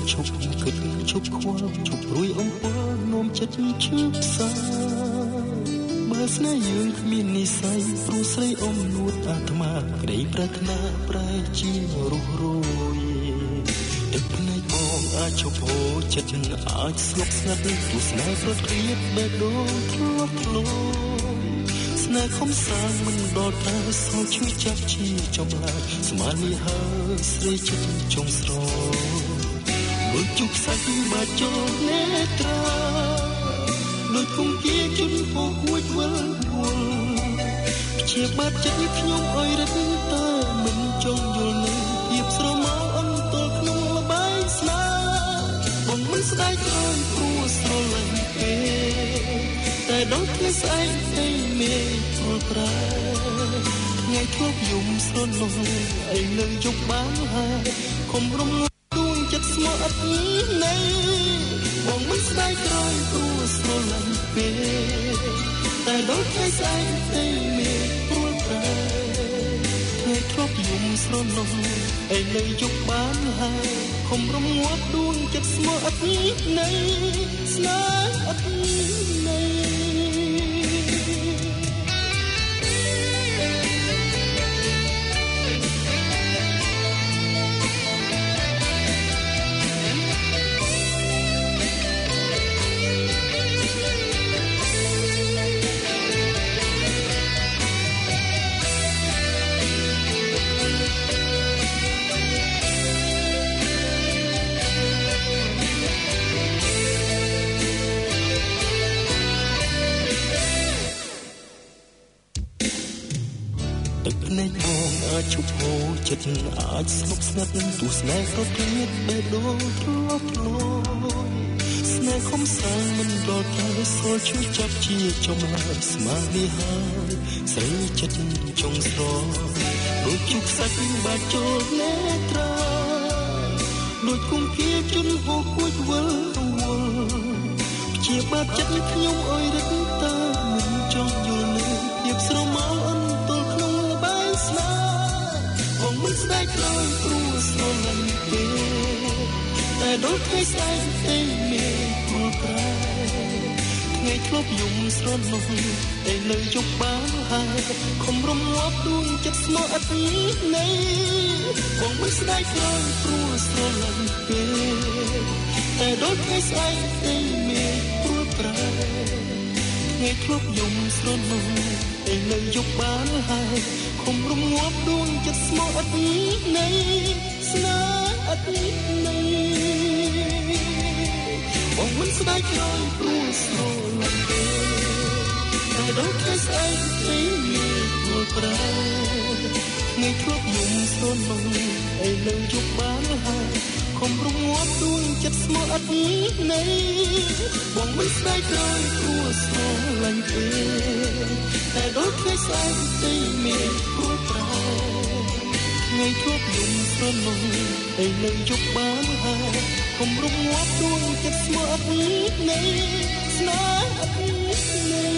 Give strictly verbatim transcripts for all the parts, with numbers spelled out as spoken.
ឈប់គិតឈប់ខ្វល់ឈប់រួយអំពើនោមចិត្តឈឺផ្សាបើស្នេហ៍យើងគ្មាននិស្ស័យព្រោះស្រីអមនួតអាត្មាក្តីប្រាថ្នាប្រែជារស់រយទឹកភ្នែកបងអាចឈប់ហូរចិត្តអាចស្ងប់ស្ងាត់ទស្សនាប្រត់គ្រៀតបែបដូងធ្លាប់ធ្លាប់ស្នេហ៍ខំសាងមិនដល់តែសោជួយចាប់ជាចំឡាយស្មាននេះហើយស្រីចិត្តចង់ស្រដូចជុកសាច់បាច់ចូលនេត្រាដូចគុំគាជន់ហោហួចវិលវល់ជាបាត់ចិត្តខ្ញុំអើយរឹកតើមិនចង់យល់នឹងភាពស្រមោលអន្តរក្នុងលបាយស្នាបងមិនស្ដាយក្រោយព្រោះស្រលាញ់ពេកតែដល់ថ្ងៃស្អែកឯមេព្រោះប្រែថ្ងៃធ្លាប់យំស្រលងឯនៅយប់បានហើយខំរំងទួងចិត្តស្មោះអត់ណៃបងមិនស្ដាយក្រោយព្រោះស្រលាញ់ពេកតែដល់ថ្ងៃស្អែកឯមេព្រោះប្រែថ្ងៃធ្លាប់យំស្រលងឯនៅយប់បានហើយខំរំងាត់ដួងចិត្តស្មោះអត់ណៃស្នេហ៍អត់ណៃជប់ហូរចិត្តអាចស្ងប់ស្ងាត់ទស្សនាប្រត់គ្រៀតបែបដូងធ្លាប់ធ្លាប់ស្នេហ៍ខំសាងមិនដល់តែសូលជួយចាប់ជាចំឡាយស្មារតីហើយស្រីចិត្តចង់ស្រដូចជុកសាច់បាច់ចូលនេត្រាដូចគុំគាជន់ហោគួចវិលវល់ជាបាត់ចិត្តខ្ញុំអើយរឹកតើមិនចង់យល់នឹងភាពស្រមោលអន្តរក្នុងលបាយស្នាបងមិនស្ដាយក្រោយព្រោះស្រលាញ់ពេកតែដល់ថ្ងៃស្អែកឯមេព្រោះប្រែថ្ងៃធ្លាប់យំស្រលងឯនៅយប់បានហើយខំរំងាប់ដួងចិត្តស្មោះអត់ណៃបងមិនស្ដាយក្រោយព្រោះស្រលាញ់ពេកតែដល់ថ្ងៃស្អែកឯមេព្រោះប្រែថ្ងៃធ្លាប់យំស្រលងឯនៅយប់បានហើយខំរំងាប់ដួងចិត្តស្មោះអត់ណៃស្នេហ៍អត់ណៃបងមិនស្ដាយក្រោយព្រោះស្រលាញ់ពេកតែដល់ថ្ងៃស្អែកឯមេព្រោះប្រែថ្ងៃធ្លាប់យំស្រលងឯនៅយប់បានហើយខំរំងាប់ដួងចិត្តស្មោះអត់ណៃបងមិនស្ដាយក្រោយព្រោះស្រលាញ់ពេកតែដល់ថ្ងៃស្អែកឯមេព្រោះប្រែថ្ងៃធ្លាប់យំស្រលងឯនៅយប់បានហើយខំរំងាប់ដួងចិត្តស្មោះអត់ណៃស្នេហ៍អត់ណៃ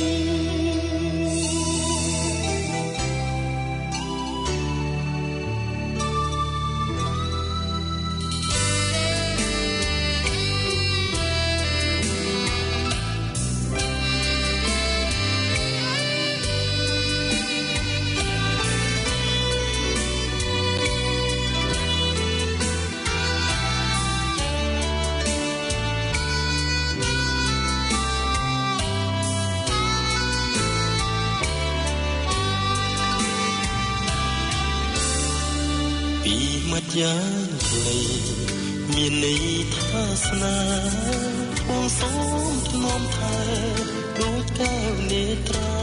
យ៉ាងខ្លីមានន័យថាស្នេហ៍បងសូមថ្នមថែដូចកែវនេត្រា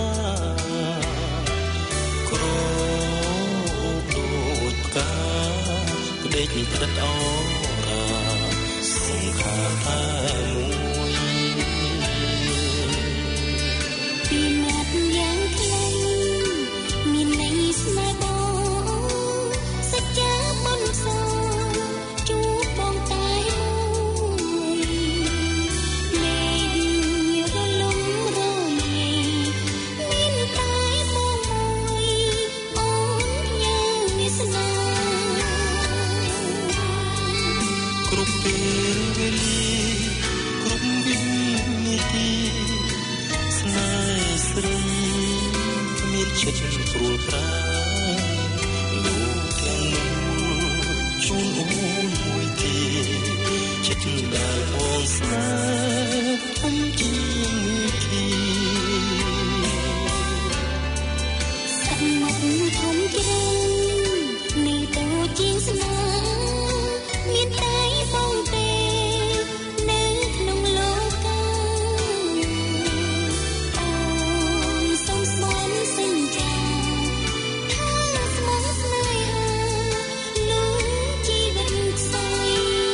ក្រអូបដូចផ្កាក្ដេកផ្ដិតអរាសង្ខារតែមួយពីមាត់យ៉ាងខ្លីមានន័យស្នេហ៍ពេលប្រាលោកទាំងនោះជូនអូនមួយទីចិត្តដែលបងស្នេហ៍ធំជាងគីសម្មុខធំជ្រៅនេះតូចជាងស្នេហ៍មានតែបងទេនៅក្នុងលោកកាអូនសូមស្មោះសញ្ចាថាស្មោះស្នេហាលោកជីវិតខ្សោយ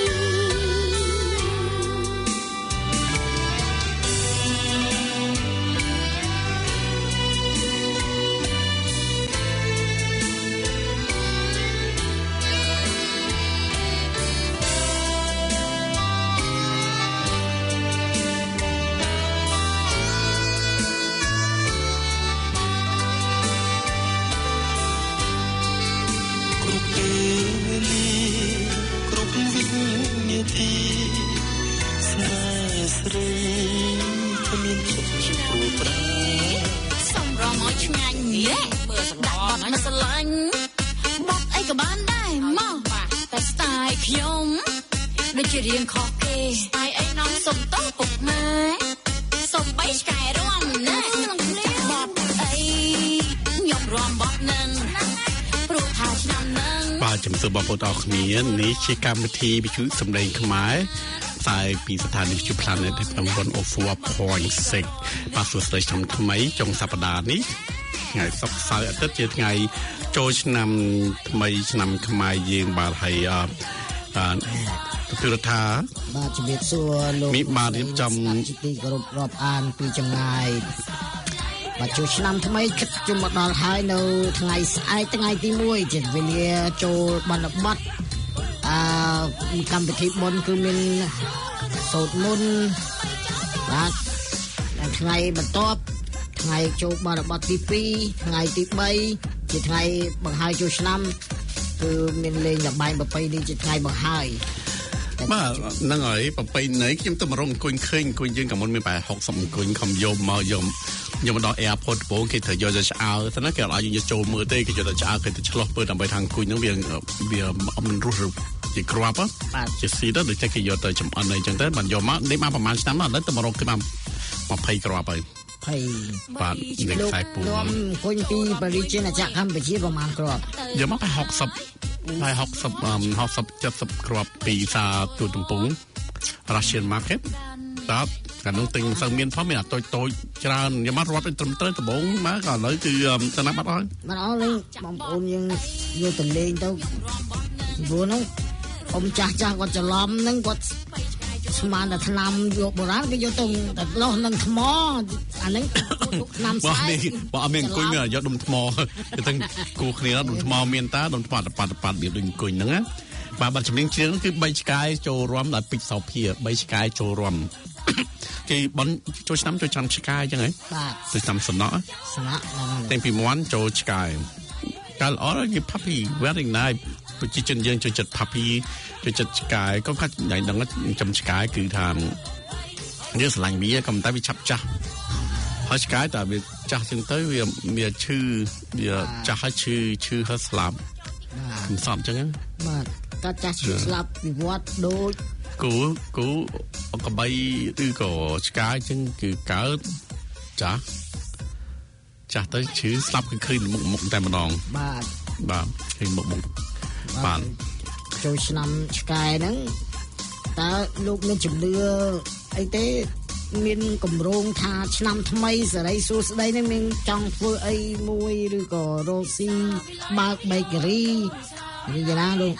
រៀងខុសគេស្ទាយអីនំសុំតោពុកម៉ែសុំបីឆ្កែរំណាបបអីខ្ញុំរំបបនឹងព្រោះថាឆ្នាំនឹងបាទជំរាបសួរបងប្អូនអរគ្នានេះជាកម្មវិធីវិទ្យុសម្លេងខ្មែរផ្សាយពីស្ថានីយ៍វិទ្យុ Planet ក្នុងរន អូ ហ្វ័រ ផុតសិច បាទសួស្តីឆ្នាំថ្មីចុងសប្តាហ៍នេះថ្ងៃសុក្រសៅរ៍អាទិត្យជាថ្ងៃចូលឆ្នាំថ្មីឆ្នាំខ្មែរយើងបាទហើយបាទគឺរដ្ឋាបាទជំរាបសួរលោកមីបាទរៀបចំជាទីគោរពរាប់អានពីចម្ងាយបាទចូលឆ្នាំថ្មីគិតជុំមកដល់ហើយនៅថ្ងៃស្អែកថ្ងៃទីមួយជាវេលាចូលបណ្ឌបត្តិអឺកម្មវិធីបុណ្យគឺមានសូត្រមន្តបាទថ្ងៃបន្ទាប់ថ្ងៃចូលបណ្ឌបត្តិទីពីរថ្ងៃទីបីជាថ្ងៃបង្ហើយចូលឆ្នាំគឺមានលេងល្បែងប្រពៃណីជាថ្ងៃបង្ហើយបាទហ្នឹងហើយប្រពៃណីខ្ញុំទៅមករងអង្គុយឃើញអង្គុយយើងក៏មុនមានប្រហែលហុកសិបអង្គុយខំយកមកយកយកមកដល់ Airport បងគេត្រូវយកទៅឆ្អើទៅណាគេអត់ឲ្យយើងចូលមើលទេគេយកទៅឆ្អើគេទៅឆ្លោះពើដើម្បីថាអង្គុយហ្នឹងវាវាមិនរស់ជាក្របបាទជាស៊ីទៅដូចតែគេយកទៅចំអិនអីចឹងទៅបានយកមកនេះមកប្រហែលឆ្នាំឥឡូវទៅមករកគឺបានยี่สิบក្របហើយហើយបាទលេខខ្សែពូអង្គុយពីបរិជាណាចក្រកម្ពុជាប្រហែលក្របយកមកប្រហែលหกสิบហើយหกสิบ หกสิบ เจ็ดสิบគ្រាប់ពីសាទូទំពុង Russian market បាទកាលនោះទិញមិនសូវមានផងមានអាតូចតូចច្រើនយកមករត់ឲ្យត្រឹមត្រូវដំបងមកក៏ឥឡូវគឺទៅណាបាត់អស់បាត់អស់លេងបងប្អូនយើងយកទៅលេងទៅព្រោះនោះអ៊ំចាស់ចាស់គាត់ច្រឡំហ្នឹងគាត់ស្មានតែថ្នាំយកបុរាណគេយកទៅតែលោះនឹងថ្មអាហ្នឹងថ្នាំស្អែកបើអត់មានអង្គុយមានយកដុំថ្មទៅទាំងគូគ្នាដុំថ្មមានតាដុំថ្មតប៉ាត់ប៉ាត់វាដូចអង្គុយហ្នឹងណាបាទបាត់ចម្រៀងជ្រៀងគឺបីឆ្កែចូលរំដល់ពេជ្រសោភាបីឆ្កែចូលរំគេបនចូលឆ្នាំចូលឆ្នាំឆ្កែអញ្ចឹងហ៎បាទចូលឆ្នាំសំណក់សំណក់តែពីមាន់ចូលឆ្កែកាលអរគេ puppy very nice ប្រជាជនយើងចូលចិត្ត puppy ចូលចិត្តឆ្កែក៏ខាត់ថ្ងៃហ្នឹងចំឆ្កែគឺថាយើងស្រឡាញ់វាក៏តែវាឆាប់ចាស់ហើយឆ្កែតែវាចាស់ចឹងទៅវាវាឈឺវាចាស់ហើយឈឺឈឺហើយស្លាប់មិនសមចឹងបាទតើចាស់ឈឺស្លាប់វិវត្តដូចគូគូកបីឬក៏ឆ្កែចឹងគឺកើតចាស់ចាស់ទៅឈឺស្លាប់គឺឃើញមុខមុខតែម្ដងបាទបាទឃើញមុខមុខបាទចូលឆ្នាំឆ្កែហ្នឹងតើលោកមានជំនឿអីទេមានកម្រងថាឆ្នាំថ្មីសេរីសួស្តីហ្នឹងមានចង់ធ្វើអីមួយឬក៏រកស៊ីបើក bakery ឬយ៉ាងណាលោក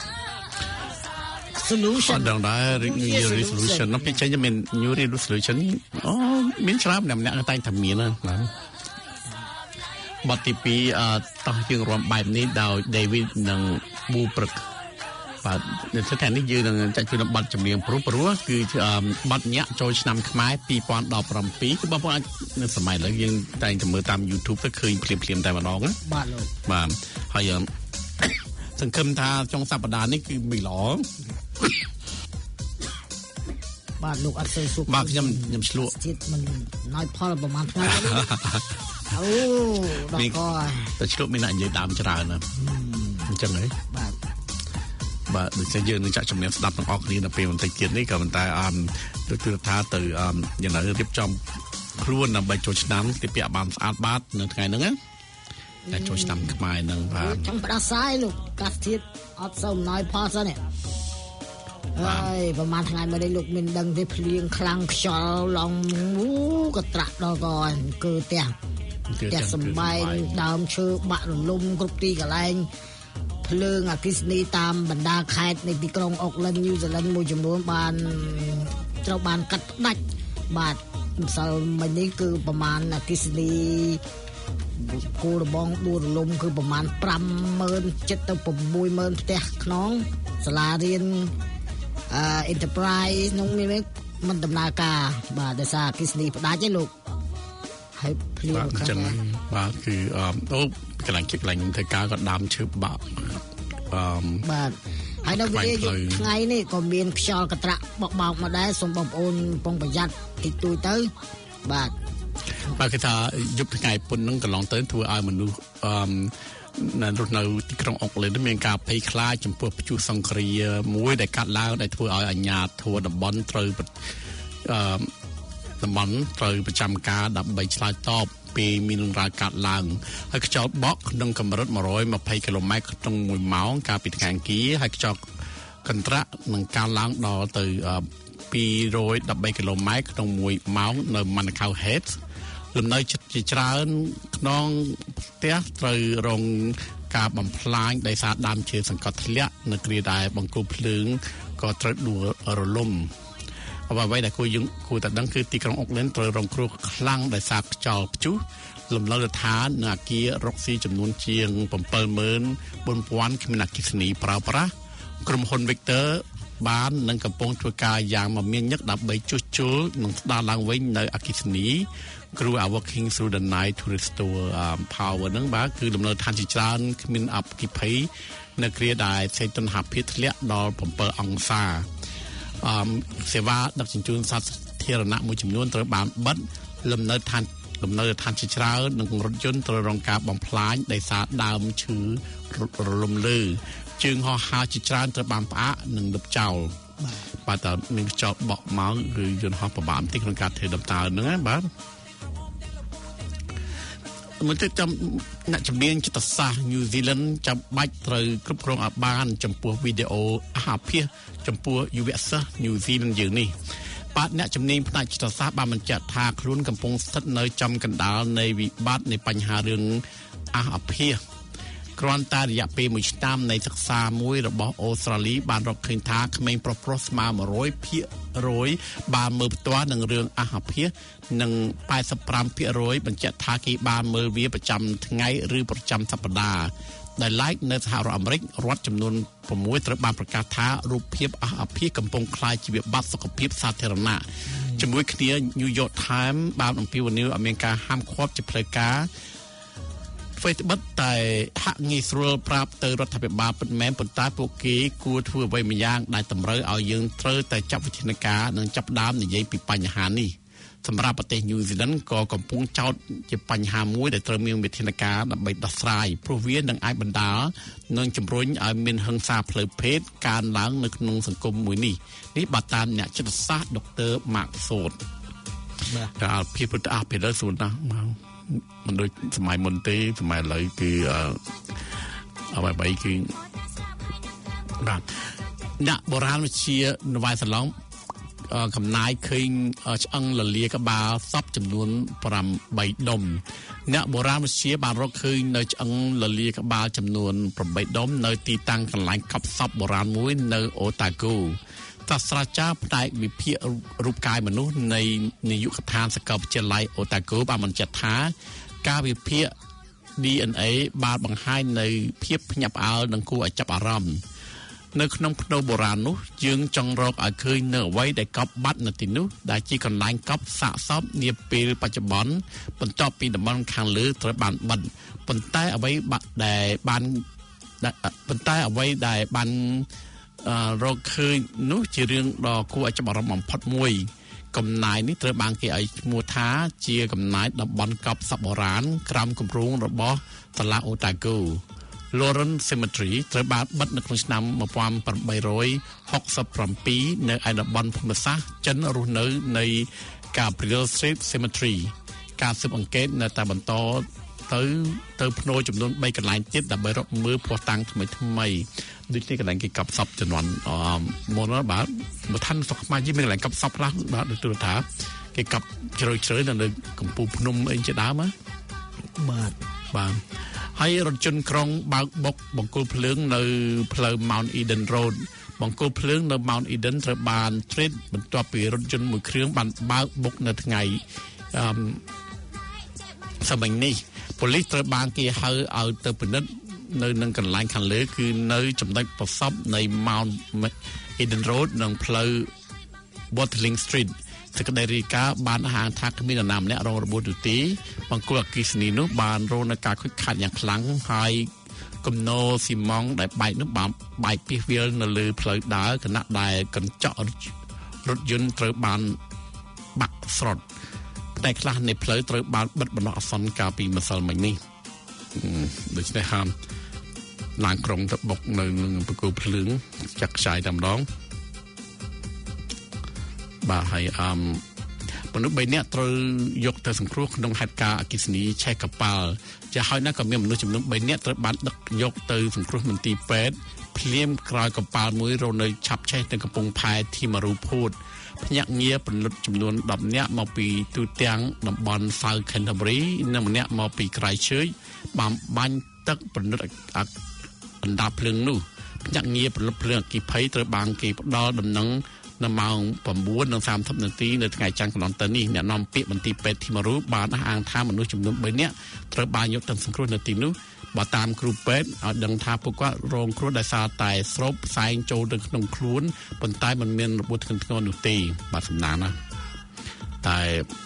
solution ដល់ដែរ New Year resolution នោះពីចេញមាន New Year resolution អូមានច្រើនម្នាក់ៗតែតែមានណាបទទីពីរអឺតោះយើងរួមបែបនេះដោយ David និង Boo Pruk បាទនៅស្ថាននេះយើងនឹងចាក់ជូនបទចម្រៀងព្រោះព្រោះគឺបទញាក់ចូលឆ្នាំខ្មែរពីរពាន់ដប់ប្រាំពីរគឺបងប្អូនអាចនៅសម័យឥឡូវយើងតែងតែមើលតាម YouTube ទៅឃើញភ្លាមភ្លាមតែម្ដងណាបាទលោកបាទហើយសង្ឃឹមថាចុងសប្តាហ៍នេះគឺមីឡបាទលោកអត់សូវសុខបាទខ្ញុំខ្ញុំឆ្លក់ជាតិមិនណយផលប្រហែលថ្ងៃទេអូដល់ក៏តែឆ្លុះមានអ្នកនិយាយដើមច្រើនណាស់អញ្ចឹងហីបាទបាទដូចជាយើងនឹងចាក់ជំនាញស្ដាប់ទាំងអស់គ្នានៅពេលបន្តិចទៀតនេះក៏ប៉ុន្តែអមដូចគឺថាទៅអមយ៉ាងណារៀបចំខ្លួនដើម្បីចូលឆ្នាំទីពាក់បានស្អាតបាតនៅថ្ងៃហ្នឹងណាតែចូលឆ្នាំខ្មែរហ្នឹងបាទចង់ផ្ដាសាយលោកកាសធាតុអត់សូវអំណោយផលសិននេះហើយប្រហែលថ្ងៃមកនេះលោកមានដឹងទេភ្លៀងខ្លាំងខ្យល់ឡងអូក៏ត្រាក់ដល់ក៏គឺផ្ទះផ្ទះសំបែងដើមឈើបាក់រលំគ្រប់ទីកន្លែងភ្លើងអគ្គិសនីតាមបណ្ដាខេត្តនៃទីក្រុងអូកឡែនញូហ្សេឡង់មួយចំនួនបានត្រូវបានកាត់ផ្ដាច់បាទម្សិលមិញនេះគឺប្រមាណអគ្គិសនីគោលរបងដួលរលំគឺប្រមាណប្រាំម៉ឺនជិតទៅប្រាំមួយម៉ឺនផ្ទះខ្នងសាលារៀនអឺ Enterprise នោះមានមិនដំណើរការបាទដោយសារអគ្គិសនីផ្ដាច់ឯលោកហើយភ្លៀងអញ្ចឹងបាទគឺអូកន្លែងគិតកន្លែងធ្វើការក៏ដាំឈើបាក់អឺបាទហើយនៅវិទ្យាយុទ្ធថ្ងៃនេះក៏មានខ្យល់កត្រាក់បក់បោកមកដែរសូមបងប្អូនប្រុងប្រយ័ត្នតិចតួចទៅបាទបាទគេថាយប់ថ្ងៃពុនហ្នឹងកន្លងទៅធ្វើឲ្យមនុស្សអឺនៅនៅទីក្រុងអូកឡែនមានការភ័យខ្លាចចំពោះព្យុះសង្គ្រាមួយដែលកាត់ឡើងដែលធ្វើឲ្យអាជ្ញាធរតំបន់ត្រូវអឺតំបន់ត្រូវប្រចាំការដើម្បីឆ្លើយតបពីមានរឿងរ៉ាវកាត់ឡើងហើយខ្យល់បក់ក្នុងកម្រិតmột trăm hai mươiគីឡូម៉ែត្រក្នុងមួយម៉ោងកាលពីថ្ងៃអង្គារហើយខ្យល់កន្ត្រាក់នឹងកើនឡើងដល់ទៅពីររ13គីឡូម៉ែត្រក្នុងមួយម៉ោងនៅ Manukau Head លំនៅជាច្រើនក្នុងផ្ទះត្រូវរងការបំផ្លាញដោយសារដើមឈើសង្កត់ធ្លាក់នៅគ្រាដែលបង្គោលភ្លើងក៏ត្រូវដួលរលំអ្វីៗដែលគួរយើងគួរតែដឹងគឺទីក្រុងអូកឡែនត្រូវរងគ្រោះខ្លាំងដោយសារខ្យល់ព្យុះលំនៅដ្ឋាននៅអគាររកស៊ីចំនួនជាងseven thousand four hundredគ្មានអគ្គិសនីប្រើប្រាស់ក្រុមហ៊ុន Victor បាននឹងកំពុងធ្វើការយ៉ាងមមាញឹកដើម្បីជួសជុលនិងស្ដារឡើងវិញនៅអគ្គិសនីគ្រូ Working through the night to restore um, power ហ្នឹងបាទគឺលំនៅដ្ឋានជាច្រើនគ្មានអគ្គិភ័យនៅគ្រាដែលសីតុណ្ហភាពធ្លាក់ដល់sevenអង្សាអឺសេវាដឹកជញ្ជូនសាធារណៈមួយចំនួនត្រូវបានបិទលំនៅឋានលំនៅឋានជាច្រើននិងរថយន្តត្រូវរងការបំផ្លាញដោយសារដើមឈើរលំលើជើងហោះហើរជាច្រើនត្រូវបានផ្អាកនិងលុបចោលបាទតែមានខ្យល់បក់មកឬយន្តហោះប្របាបន្តិចក្នុងការធ្វើដំណើរហ្នឹងណាបាទមកទៅចាំអ្នកជំនាញចិត្តសាស្ត្រ New Zealand ចាំបាច់ត្រូវគ្រប់គ្រងឲ្យបានចំពោះវីដេអូអាហារភាសចំពោះយុវសិស្ស New Zealand យើងនេះបាទអ្នកជំនាញផ្នែកចិត្តសាស្ត្របានបញ្ជាក់ថាខ្លួនកំពុងស្ថិតនៅចំកណ្ដាលនៃវិបត្តិនៃបញ្ហារឿងអាហារភាសគ្រាន់តែរយៈពេលមួយឆ្នាំនៃសិក្សាមួយរបស់អូស្ត្រាលីបានរកឃើញថាក្មេងប្រុសប្រុសស្មើone hundredភាគរយបានមើលផ្ទាល់នឹងរឿងអាហារភាសនិងeighty-fiveភាគរយបញ្ជាក់ថាគេបានមើលវាប្រចាំថ្ងៃឬប្រចាំសប្តាហ៍ដែលឡែកនៅសហរដ្ឋអាមេរិករដ្ឋចំនួនsixត្រូវបានប្រកាសថារូបភាពអាហារភាសកំពុងក្លាយជាវិបត្តិសុខភាពសាធារណៈជាមួយគ្នា New York Times បានអំពាវនាវឲ្យមានការហាមឃាត់ជាផ្លូវការអ្វីត្បិតតែហាក់ងាយស្រួលប្រាប់ទៅរដ្ឋាភិបាលពិតមែនប៉ុន្តែពួកគេគួរធ្វើអ្វីម្យ៉ាងដែលតម្រូវឲ្យយើងត្រូវតែចាត់វិធានការនិងចាប់ផ្ដើមនិយាយពីបញ្ហានេះសម្រាប់ប្រទេស New Zealand ក៏កំពុងចោទជាបញ្ហាមួយដែលត្រូវមានវិធានការដើម្បីដោះស្រាយព្រោះវានឹងអាចបណ្ដាលនឹងជំរុញឲ្យមានហិង្សាផ្លូវភេទកើនឡើងនៅក្នុងសង្គមមួយនេះនេះបើតាមអ្នកចិត្តសាស្ត្រ Doctor Mark Sot បាទកាលពីពុទ្ធអភិរិយសួរណាមកមិនដូចសម័យមុនទេសម័យឥឡូវគឺអ្វីបីគឺបាទអ្នកបុរាណវិទ្យានៅវ៉ៃសាឡុងកំណាយឃើញឆ្អឹងលលាក្បាលសពចំនួនeightដុំអ្នកបុរាណវិទ្យាបានរកឃើញនៅឆ្អឹងលលាក្បាលចំនួនeightដុំនៅទីតាំងកន្លែងកប់សពបុរាណមួយនៅអូតាគូសាស្ត្រាចារ្យផ្នែកវិភាគរូបកាយមនុស្សនៃនាយកដ្ឋានសាកលវិទ្យាល័យអូតាគូបានបញ្ជាក់ថាការវិភាគ D N A បានបង្ហាញនៅភាពភ្ញាក់ផ្អើលនិងគួរឲ្យចាប់អារម្មណ៍នៅក្នុងផ្នូរបុរាណនោះយើងចង់រកឲ្យឃើញនៅអ្វីដែលកប់បាត់នៅទីនោះដែលជាកន្លែងកប់សាកសពនាពេលបច្ចុប្បន្នបន្ទាប់ពីតំបន់ខាងលើត្រូវបានបិទប៉ុន្តែអ្វីដែលបានប៉ុន្តែអ្វីដែលបានរកឃើញនោះជារឿងដ៏គួរឲ្យចាប់អារម្មណ៍បំផុតមួយកំណាយនេះត្រូវបានគេឲ្យឈ្មោះថាជាកំណាយតំបន់កប់សពបុរាណក្រោមគម្រោងរបស់សាលា Otago Lawrence Cemetery ត្រូវបានបិទនៅក្នុងឆ្នាំmột nghìn tám trăm sáu mươi bảyនៅឯតំបន់ភូមិសាស្ត្រចិនរស់នៅនៃ Gabriel Street Cemetery ការស៊ើបអង្កេតនៅតែបន្តទៅទៅភ្នូរចំនួនបីកន្លែងទៀតដើម្បីរកមើលភស្តុតាងថ្មីថ្មីដូចនេះកន្លែងគេកប់សពចំនួនអឺមុនបាទមកឋានសុខខ្មែរយើងមានកន្លែងកប់សពខ្លះបាទដូចទូរថាគេកប់ជ្រៅជ្រៅនៅកំពូលភ្នំអីជាដើមបាទបាទហើយរថយន្តក្រុងបើកបុកបង្គោលភ្លើងនៅផ្លូវ Mount Eden Road បង្គោលភ្លើងនៅ Mount Eden ត្រូវបានត្រៀតបន្ទាប់ពីរថយន្តមួយគ្រឿងបានបើកបុកនៅថ្ងៃអឺសម័យនេះប៉ូលីសត្រូវបានគេហៅឲ្យទៅពិនិត្យនៅនឹងកន្លែងខាងលើគឺនៅចំណុចប្រសពនៃ Mount Eden Road និងផ្លូវ Watling Street សេចក្តីរាយការណ៍បានហាងថាគ្មាននរណាម្នាក់រងរបួសនោះទេបង្គោលអគ្គិសនីនោះបានរងនឹងការខូចខាតយ៉ាងខ្លាំងហើយគំនរស៊ីម៉ង់ដែលបែកនោះបានបែកពីវាលនៅលើផ្លូវដើរខណៈដែលកញ្ចក់រថយន្តត្រូវបានបាក់ស្រុតតែខ្លះនៃផ្លូវត្រូវបានបិទបណ្ដោះអាសន្នកាលពីម្សិលមិញនេះដូច្នេះហាមឡានក្រុងទៅបុកនៅនឹងបង្គោលភ្លើងចាក់ខ្ចាយតែម្ដងបាទហើយអមមនុស្សបីនាក់ត្រូវយកទៅសង្គ្រោះក្នុងហេតុការណ៍អគ្គិសនីឆេះកប៉ាល់ចាហើយណាក៏មានមនុស្សចំនួនបីនាក់ត្រូវបានដឹកយកទៅសង្គ្រោះមន្ទីរពេទ្យភ្លាមក្រោយកប៉ាល់មួយរនៅឆាប់ឆេះនៅកំពង់ផែធីមារូភូតភ្នាក់ងារពលិតចំនួនដប់នាក់មកពីទូទាំងតំបន់ South Canterbury និងម្នាក់មកពី Christchurch បានបាញ់ទឹកពលិតអណ្ដាតភ្លើងនោះភ្នាក់ងារពលិតភ្លើងអគ្គិភ័យត្រូវបានគេផ្ដល់ដំណឹងនៅម៉ោងnine thirtyនាទីនៅថ្ងៃច័ន្ទកន្លងទៅនេះអ្នកនាំពាក្យមន្ទីរពេទ្យធីមារូបានអះអាងថាមនុស្សចំនួន3នាក់ត្រូវបានយកទៅសង្គ្រោះនៅទីនោះបើតាមគ្រូពេទ្យឲ្យដឹងថាពួកគាត់រងគ្រោះដោយសារតែស្រូបផ្សែងចូលទៅក្នុងខ្លួនប៉ុន្តែมันមានរបួសធ្ងន់ធ្ងរនោះទេបាទសំណាងណាតែ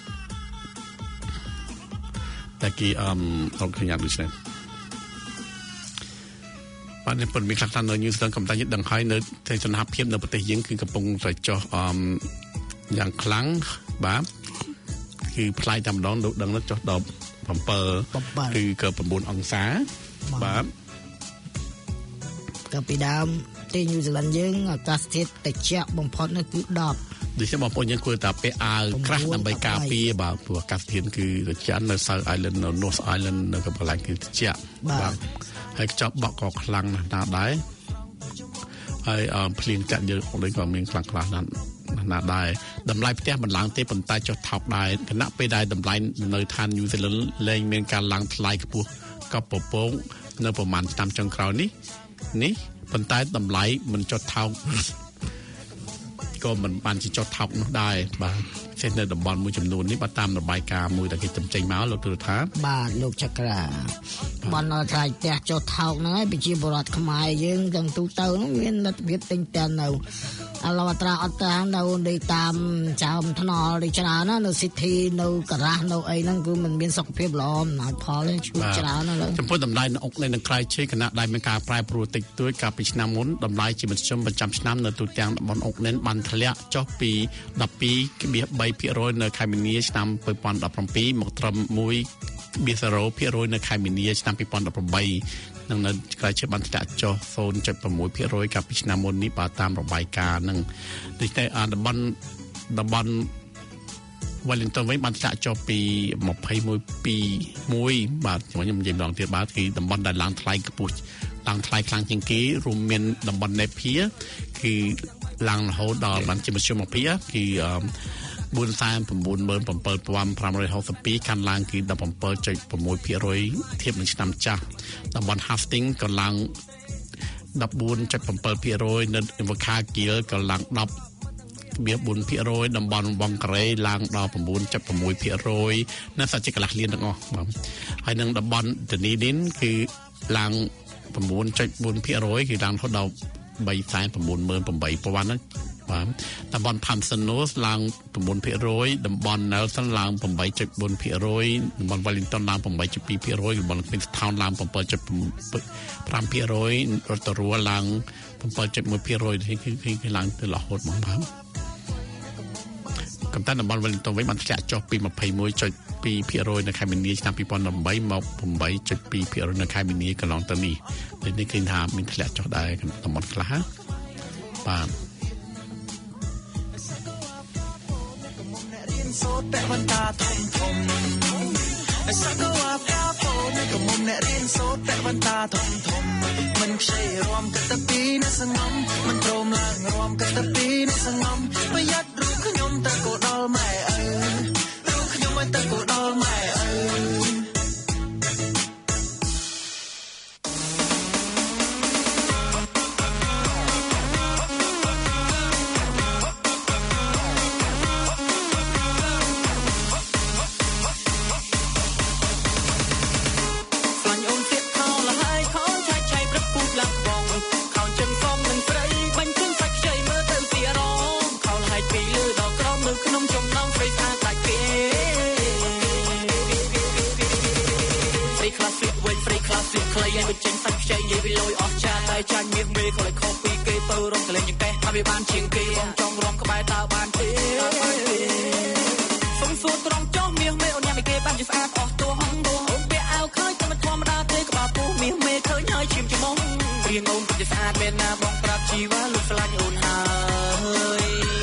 តែគេអមអត់ឃើញយ៉ាងដូចនេះបាទនេះប៉ុន្មានខ្លះតាមនៅ New Zealand កំពុងតែដឹងហើយនៅទស្សនវិជ្ជានៅប្រទេសយើងគឺកំពុងតែចុះអមយ៉ាងខ្លាំងបាទគឺផ្លាយតែម្ដងលោកដឹងចុះដល់7ឬក៏9អង្សាបាទកាលពីដើមទី New Zealand យើងអាកាសធាតុត្រជាក់បំផុតនោះគឺ10 ដូច្នេះបងប្អូនយើងគួរតែពាក់អាវក្រាស់ដើម្បីការពារបាទព្រោះអាកាសធាតុគឺត្រជាក់នៅ South Island នៅ North Island នៅកន្លែងគឺត្រជាក់បាទហើយខ្ចប់បក់ក៏ខ្លាំងណាស់ដែរហើយភ្លៀងចាក់យើងអត់ដូចក៏មានខ្លាំងខ្លាំងណាស់ណាស់ដែរតម្លៃផ្ទះមិនឡើងទេប៉ុន្តែចុះថោកដែរគណៈពេលដែលតម្លៃនៅឋាន New Zealand លែងមានការឡើងថ្លៃខ្ពស់កប់ពពងនៅប្រហែលឆ្នាំចុងក្រោយនេះនេះប៉ុន្តែតម្លៃមិនចុះថោកក៏មិនបានជាចុះថោកនោះដែរបាទចេះនៅតំបន់មួយចំនួននេះបាទតាមរបាយការណ៍មួយដែលគេបញ្ចេញមកលោកទូរថាបាទលោកចក្រាបាននៅថ្លៃផ្ទះចុះថោកហ្នឹងហើយប្រជាពលរដ្ឋខ្មែរយើងទាំងទូទៅហ្នឹងមានលទ្ធភាពទិញតែនៅឥឡូវអត្រាអត់តាមនៅនៃតាមចោមថ្នល់ដូចច្រើនណានៅ City នៅការ៉ាស់នៅអីហ្នឹងគឺมันមានសុខភាពល្អអំណោយផលទេជួយច្រើនណាស់ចំពោះតម្លៃនៅអុកនៅក្រៅជ័យគណៈដែលមានការប្រែប្រួលតិចតួចកាលពីឆ្នាំមុនតម្លៃជាមធ្យមប្រចាំឆ្នាំនៅទូទាំងតំបន់អុកណែនបានធ្លាក់ចុះពី twelve point three percent នៅខែមីនាឆ្នាំtwenty seventeenមកត្រឹមone point zero percent នៅខែមីនាឆ្នាំtwenty eighteenនឹងនៅក្រៅជាបានធ្លាក់ចុះ zero point six percent កាលពីឆ្នាំមុននេះបើតាមរបាយការណ៍នឹងដូចតែតំបន់តំបន់ Wellington វិញបានធ្លាក់ចុះពីtwenty-one point oneបាទខ្ញុំនិយាយម្ដងទៀតបាទគឺតំបន់ដែលឡើងថ្លៃខ្ពស់ឡើងថ្លៃខ្លាំងជាងគេរួមមានតំបន់ Napier គឺឡើងរហូតដល់បានជាមធ្យមភាពគឺfour hundred ninety-seven thousand five hundred sixty-two ខាងឡើងគឺseventeen point six percent ធៀបនឹងឆ្នាំចាស់តំបន់ Hastings ក៏ឡើងfourteen point seven percent នៅ Invercargill ក៏ឡើងten point four percent តំបន់វងការ៉េឡើងដល់nine point six percent នៅសាច់កន្លះលានទាំងអស់បាទហើយនឹងតំបន់ Dunedin គឺឡើងnine point four percent គឺឡើងរហូតដល់three hundred ninety-eight thousandហ្នឹងបាទតំបន់ Thompson North ឡើងnine percent តំបន់ Nelson ឡើងeight point four percent តំបន់ Wellington ឡើងeight point two percent តំបន់ Queenstown ឡើងseven point five percent រតរួឡើងseven point one percent គឺគឺឡើងទៅរហូតមកបាទកកំតាន់តំបន់ Wellington វិញបានធ្លាក់ចុះពី ยี่สิบเอ็ดจุดสอง ភាគរយ នៅខែមីនាឆ្នាំ ยี่สิบสิบแปด មក แปดจุดสอง ភាគរយ នៅខែមីនាកន្លងទៅនេះដូចនេះឃើញថាមានធ្លាក់ចុះដែរតំបន់ខ្លះបាទសូត្រតែវណ្តាធំធំសកវ៉ាផ្កាពោនៅកមុំអ្នករៀនសូត្រតែវណ្តាធំធំមិនខ្ចីរួមកតពីនៅសងំមិនព្រមឡើងរួមកតពីនៅសងំប្រយ័ត្នរូបខ្ញុំតើក៏ដល់ម៉ែអើរូបខ្ញុំមិនតើក៏ដល់ម៉ែអើចាញ់មានមេក៏លេខខុសពីគេពើរំកលែងយ៉ាងកេះថាវាបានជាងគេចង់រំក្បែរតើបានទេសុំសួរត្រង់ចុះមាសមេអូនញ៉ាំឲ្យគេបានជាស្អាតអស់តួហងតួអូនពាក់អាវខើចតែមិនធម្មតាទេក្បាលពោះមាសមេឃើញហើយឈាមច្មុំរៀងអូនពិតជាស្អាតមែនណាបងប្រាប់ជីវ៉ាលោកស្រឡាញ់អូនហើយ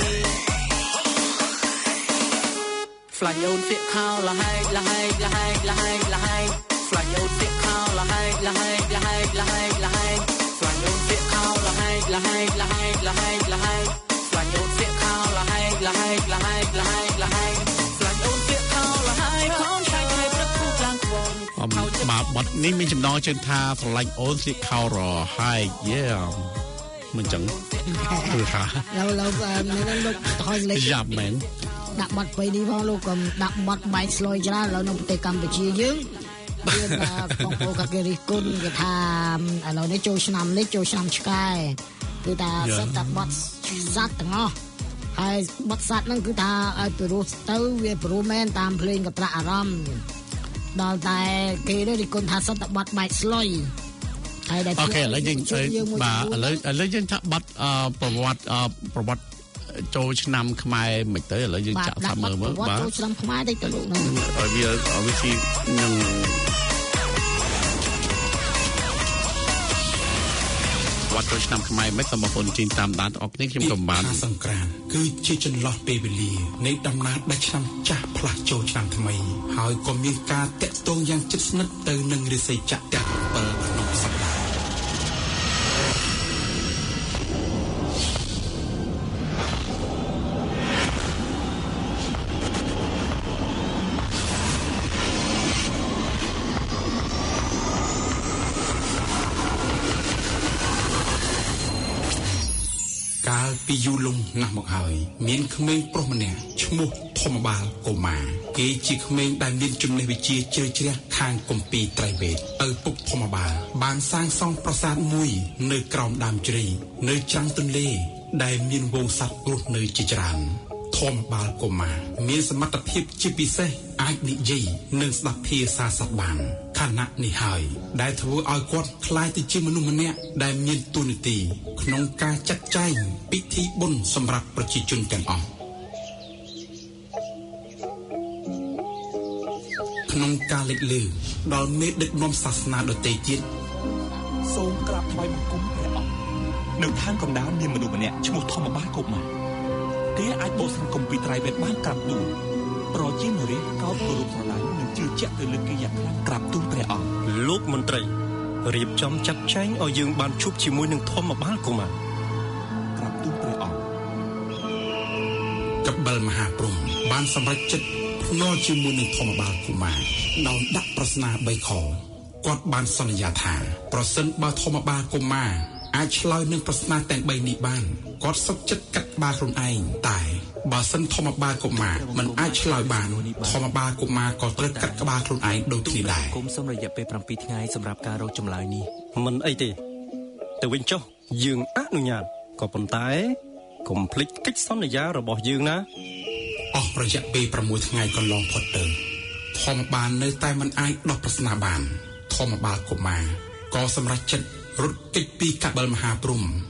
ស្លាញ់អូនស្លៀកខោលហែកលហែកលហែកលហែកលហែកស្លាញ់អូនស្លៀកខោលហែកលហែកលហែកលហែកលហែកละให้ละให้ละให้ละให้ละให้สลันโยนเสียข้าวละให้ละให้ละให้ละให้ละให้สลันโยนเสียข้าวละให้ของชายไทยประตูกลางวงมาบัดนี้มีจำนองเชิญทาสลันโอนเสียข้าวรอให้เยี่ยมมันจังคือค่ะเราเราในนั้นลูกทอยเล็กหยาบเหม็นดักบัดไปดีพ่อลูกกับดักบัดใบสลอยจ้าเราในประเทศกัมพูชียึงយើងបងប្អូនក៏គេរិះគន់គេថាឥឡូវនេះចូលឆ្នាំនេះចូលឆ្នាំឆ្កែគឺថាសិតតែបត់សត្វទាំងអស់ហើយបត់សត្វហ្នឹងគឺថាឲ្យព្រោះទៅវាព្រោះមែនតាមភ្លេងកត្រាអារម្មណ៍ដល់តែគេរិះគន់ថាសិតតែបត់បែកស្លុយហើយដែលអូខេឥឡូវយើងបាទឥឡូវឥឡូវយើងថាបត់ប្រវត្តិប្រវត្តិចូលឆ្នាំខ្មែរមិនទៅឥឡូវយើងចាក់ថាមើលមើលបាទចូលឆ្នាំខ្មែរតិចទៅលោកហ្នឹងឲ្យវាវាស៊ីនឹងវត្តចូលឆ្នាំខ្មែរមិនសមពលជីនតាមដានអរគ្នាខ្ញុំក៏បានសង្ក្រាន្តគឺជាចន្លោះពេលវេលានៃដំណើរដល់ឆ្នាំចាស់ផ្លាស់ចូលឆ្នាំថ្មីហើយក៏មានការតាក់ទងយ៉ាងជិតស្និទ្ធទៅនឹងរាសីចក្រទាំងbảyក្នុងសប្តាហ៍ពីយូរលង់ណាស់មកហើយមានក្មេងប្រុសម្នាក់ឈ្មោះធម្មបាលកុមារគេជាក្មេងដែលមានចំណេះវិជ្ជាជ្រៅជ្រះខាងគម្ពីរត្រៃវេទឪពុកធម្មបាលបានសាងសង់ប្រាសាទមួយនៅក្រោមដើមជ្រៃនៅច្រាំងទន្លេដែលមានវងសត្វរស់នៅជាច្រើនធម្មបាលកុមារមានសមត្ថភាពជាពិសេសអាចនិយាយនិងស្ដាប់ភាសាសត្វបានខណៈនេះហើយដែលធ្វើឲ្យគាត់ក្លាយទៅជាមនុស្សម្នាក់ដែលមានទូនាទីក្នុងការចាត់ចែងពិធីបុណ្យសម្រាប់ប្រជាជនទាំងអស់ក្នុងការលេចលឺដល់មេដឹកនាំសាសនាដទៃទៀតសូមក្រាបថ្វាយបង្គំព្រះអង្គនៅខាងកណ្ដាលមានមនុស្សម្នាក់ឈ្មោះធម្មបាលកុមារគេអាចបោះសង្គមពីត្រៃវេទបានក្រាបទូលប្រជានារីកោតគោរពស្រឡាញ់និងជឿជាក់ទៅលើគេយ៉ាងខ្លាំងក្រាបទូលព្រះអង្គលោកមន្ត្រីរៀបចំចាត់ចែងឲ្យយើងបានជួបជាមួយនឹងធម្មបាលកុមារក្រាបទូលព្រះអង្គកបិលមហាព្រហ្មបានសម្រេចចិត្តភ្នាល់ជាមួយនឹងធម្មបាលកុមារដោយដាក់ប្រស្នាបីខគាត់បានសន្យាថាប្រសិនបើធម្មបាលកុមារអាចឆ្លើយនឹងប្រស្នាទាំងបីនេះបានគាត់សុខចិត្តកាត់ក្បាលខ្លួនឯងតែបើសិនធម្មបាលកុមារមិនអាចឆ្លើយបានធម្មបាលកុមារក៏ត្រូវកាត់ក្បាលខ្លួនឯងដូចគ្នាដែរគុំសូមរយៈពេលប្រាំពីរថ្ងៃសម្រាប់ការរកចម្លើយនេះមិនអីទេទៅវិញចុះយើងអនុញ្ញាតក៏ប៉ុន្តែកុំភ្លេចកិច្ចសន្យារបស់យើងណាអស់រយៈពេលប្រាំមួយថ្ងៃកន្លងផុតទៅធម្មបាលនៅតែមិនអាចដោះប្រស្នាបានធម្មបាលកុមារក៏សម្រេចចិត្តរត់គេចពីកបិលមហាព្រហ្ម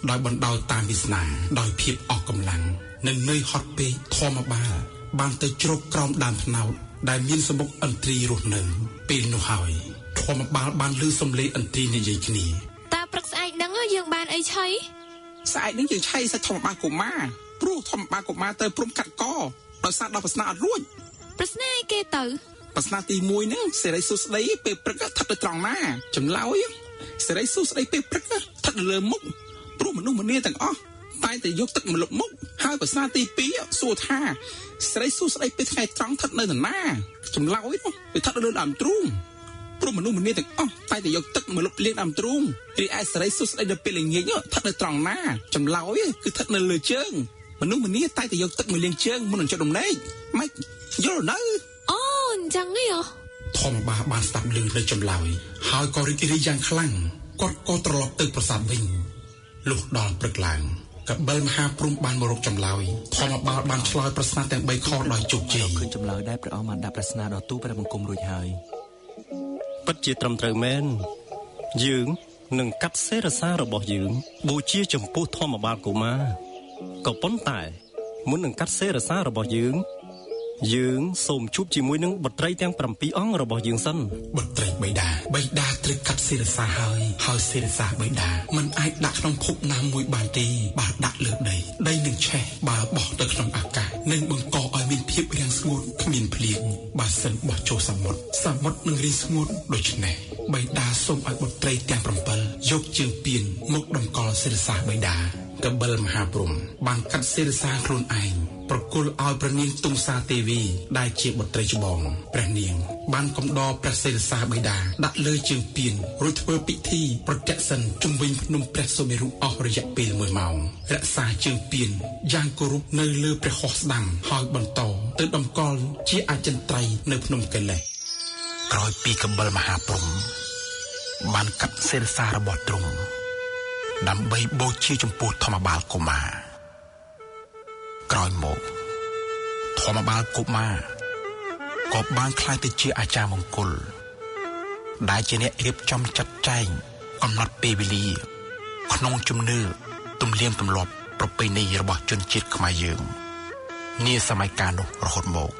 ដោយបណ្ដោយតាមវាសនាដោយភាពអស់កម្លាំងនិងនឿយហត់ពេកធម្មបាលបានទៅជ្រកក្រោមដើមត្នោតដែលមានសម្បុកឥន្ទ្រីរស់នៅពេលនោះហើយធម្មបាលបានឮសំឡេងឥន្ទ្រីនិយាយគ្នាតើព្រឹកស្អែកហ្នឹងយើងបានអីឆៃស្អែកហ្នឹងយើងឆៃសាច់ធម្មបាលកុមារព្រោះធម្មបាលកុមារទៅព្រំកាត់កដោយសារដល់ប្រស្នាអត់រួចប្រស្នាអីគេទៅប្រស្នាទីមួយហ្នឹងសេរីសុស្ដីពេលព្រឹកស្ថិតនៅត្រង់ណាចម្លើយសេរីសុស្ដីពេលព្រឹកស្ថិតនៅលើមុខព្រោះមនុស្សម្នាទាំងអស់តែតែយកទឹកមកលុបមុខហើយប្រស្នាទីពីរសួរថាសេរីសុស្ដីពេលថ្ងៃត្រង់ស្ថិតនៅណាចម្លើយវាស្ថិតនៅលើដើមទ្រូងព្រោះមនុស្សម្នាទាំងអស់តែតែយកទឹកមកលុបលាងដើមទ្រូងរីឯសេរីសុស្ដីនៅពេលល្ងាចស្ថិតនៅត្រង់ណាចម្លើយគឺស្ថិតនៅលើជើងមនុស្សម្នាតែតែយកទឹកមកលាងជើងមុននឹងចុចដំណេកម៉េចយល់នៅអូអញ្ចឹងហ៎ធម្មបាលបានស្ដាប់ឮនៅចម្លើយហើយក៏រីករាយយ៉ាងខ្លាំងគាត់ក៏ត្រឡប់ទៅប្រាសាទវិញលុះដល់ព្រឹកឡើងកបិលមហាព្រំបានមករកចម្លើយធម្មបាលបានឆ្លើយប្រស្នាទាំងបីខដោយជោគជ័យឃើញចម្លើយដែលព្រះអង្គបានដាក់ប្រស្នាដល់ទូព្រះបង្គំរួចហើយពិតជាត្រឹមត្រូវមែនយើងនឹងកាត់សេរសារបស់យើងបូជាចំពោះធម្មបាលកុមារក៏ប៉ុន្តែមុននឹងកាត់សេរសារបស់យើងយើងសូមជួបជាមួយនឹងបុត្រីទាំង7អង្គរបស់យើងសិនបុត្រីបិតាបិតាត្រូវកាត់សេរសាហើយហើយសេរសាបិតាមិនអាចដាក់ក្នុងភពណាមួយបានទេបើដាក់លើដីដីនឹងឆេះបើបោះទៅក្នុងអាកាសនឹងបង្កឲ្យមានភាពរាំងស្ងួតគ្មានភ្លៀងបើសិនបោះចូលសមុទ្រសមុទ្រនឹងរីស្ងួតដូច្នេះបិតាសូមឲ្យបុត្រីទាំង7យកជើងពៀនមកតម្កល់សេរសាបិតាកបិលមហាព្រំបានកាត់សេរសាខ្លួនឯងប្រគល់ឲ្យព្រះនាងទុំសាទេវីដែលជាបុត្រីច្បងព្រះនាងបានកំដរព្រះសេរសាបិតាដាក់លើជើងពៀនរួចធ្វើពិធីប្រតិសិនជុំវិញភ្នំព្រះសុមេរុអស់រយៈពេលមួយម៉ោងរក្សាជើងពៀនយ៉ាងគោរពនៅលើព្រះហស្តស្ដាំហើយបន្តទៅតម្កល់ជាអចិន្ត្រៃយ៍នៅភ្នំកេលេសក្រោយពីកបិលមហាព្រំបានកាត់សេរសារបស់ទ្រង់ដើម្បីបូជាចំពោះធម្មបាលកុមារក្រោយមកធម្មបាលកុមារក៏បានក្លាយទៅជាអាចារ្យមង្គលដែលជាអ្នករៀបចំចាត់ចែងកំណត់ពេលវេលាក្នុងជំនឿទំនៀមទម្លាប់ប្រពៃណីរបស់ជនជាតិខ្មែរយើងនាសម័យកាលនោះរហូតមក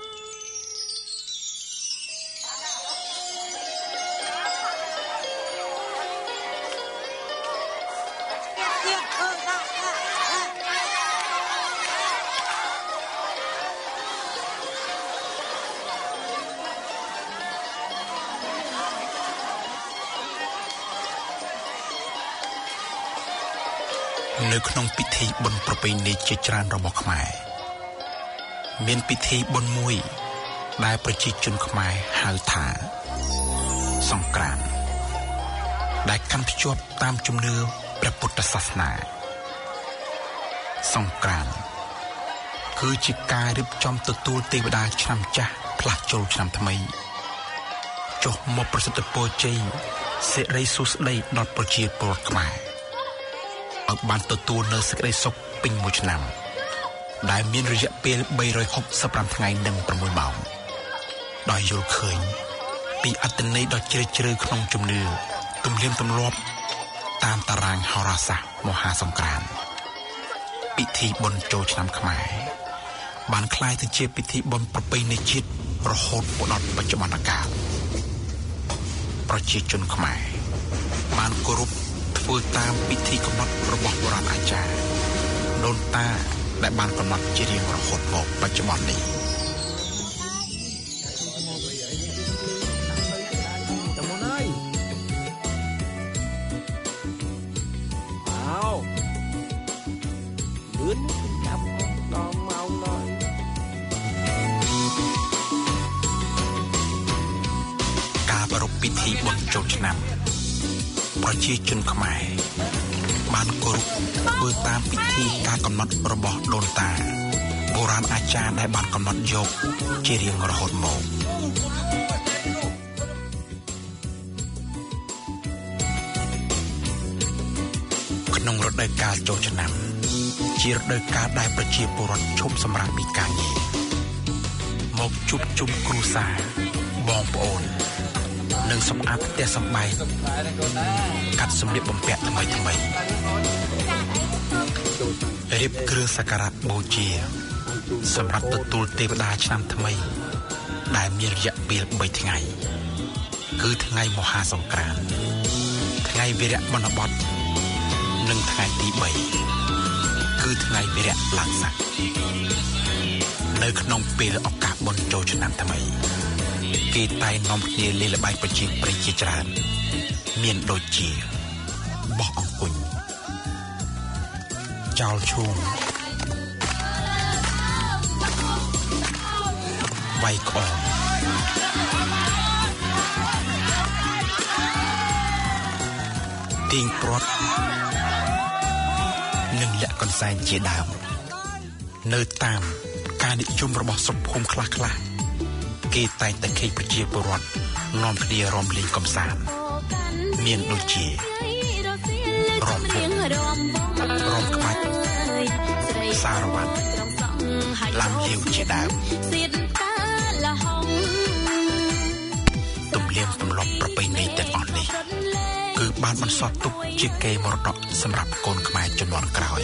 នៅក្នុងពិធីបុណ្យប្រពៃណីជាច្រើនរបស់ខ្មែរមានពិធីបុណ្យមួយដែលប្រជាជនខ្មែរហៅថាសង្ក្រាន្តដែលកាន់ភ្ជាប់តាមជំនឿព្រះពុទ្ធសាសនាសង្ក្រាន្តគឺជាការរៀបចំទទួលទេវតាឆ្នាំចាស់ផ្លាស់ចូលឆ្នាំថ្មីចុះមកប្រសិទ្ធពរជ័យសិរីសួស្ដីដល់ប្រជាពលរដ្ឋខ្មែរឲ្យបានទទួលនៅសេចក្តីសុខពេញមួយឆ្នាំដែលមានរយៈពេល3រយហុកសិបប្រាំថ្ងៃនិង6ម៉ោងដោយយល់ឃើញពីអត្ថន័យដ៏ជ្រាលជ្រៅក្នុងជំនឿទំនៀមទម្លាប់តាមតារាងហោរាសាស្ត្រមហាសង្ក្រាន្តពិធីបុណ្យចូលឆ្នាំខ្មែរបានក្លាយទៅជាពិធីបុណ្យប្រពៃណីជាតិរហូតដល់បច្ចុប្បន្នកាលប្រជាជនខ្មែរបានគោរពធ្វើតាមពិធីកំណត់របស់បុរាណអាចារ្យដូនតាដែលបានកំណត់ជារៀងរហូតមកបច្ចុប្បន្ននេះចាំមកហើយអោលឿនចាំដល់ម៉ោងហើយការប្រារព្ធពិធីបុណ្យចូលឆ្នាំប្រជាជនខ្មែរបានគោរពធ្វើតាមពិធីការកំណត់របស់ដូនតាបុរាណអាចារ្យដែលបានកំណត់យកជារៀងរហូតមកក្នុងរដូវកាលចូលឆ្នាំជារដូវកាលដែលប្រជាពលរដ្ឋឈប់សម្រាកពីការងារមកជួបជុំគ្រួសារបងប្អូននិងសម្អាតផ្ទះសម្បែងកាត់សម្លៀកបំពាក់ថ្មីថ្មីរៀបគ្រឿងសក្ការបូជាសម្រាប់ទទួលទេវតាឆ្នាំថ្មីដែលមានរយៈពេលបីថ្ងៃគឺថ្ងៃមហាសង្ក្រាន្តថ្ងៃវីរៈបនបតនិងថ្ងៃទីបីគឺថ្ងៃវីរៈឡើងស័កនៅក្នុងពេលឱកាសបុណ្យចូលឆ្នាំថ្មីគេតែងនាំគ្នាលេងល្បែងប្រជាប្រិយជាច្រើនមានដូចជាបោះអង្គុញចោលឈូងវាយក្អមទាញព្រាត់និងលាក់កន្សែងជាដើមនៅតាមការនិយមរបស់ស្រុកភូមិខ្លះខ្លះគេតែងតែឃើញប្រជាពលរដ្ឋនាំគ្នារាំលេងកម្សាន្តមានដូចជារាំវង់រាំក្បាច់សារវ័នឡាំលាវជាដើមទំនៀមទម្លាប់ប្រពៃណីទាំងអស់នេះគឺបានបន្សល់ទុកជាកេរមរតកសម្រាប់កូនខ្មែរជំនាន់ក្រោយ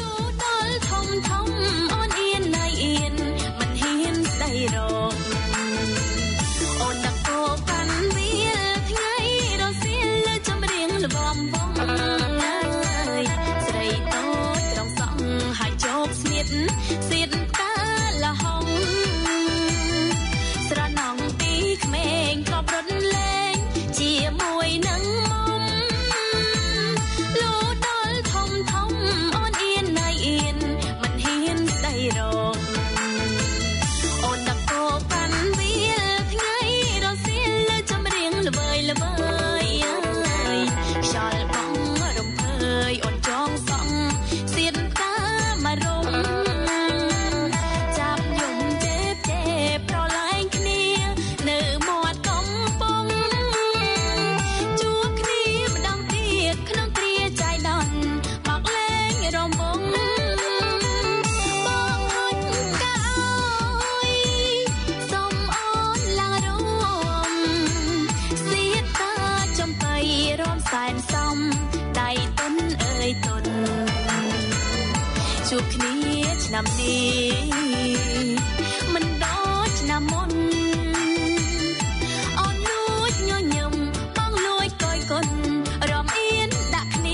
ជួបគ្នាឆ្នាំនេះមិនដូចឆ្នាំមុនអូនលួចញញឹមបងលួចកយគុណរំអៀនដាក់គ្នា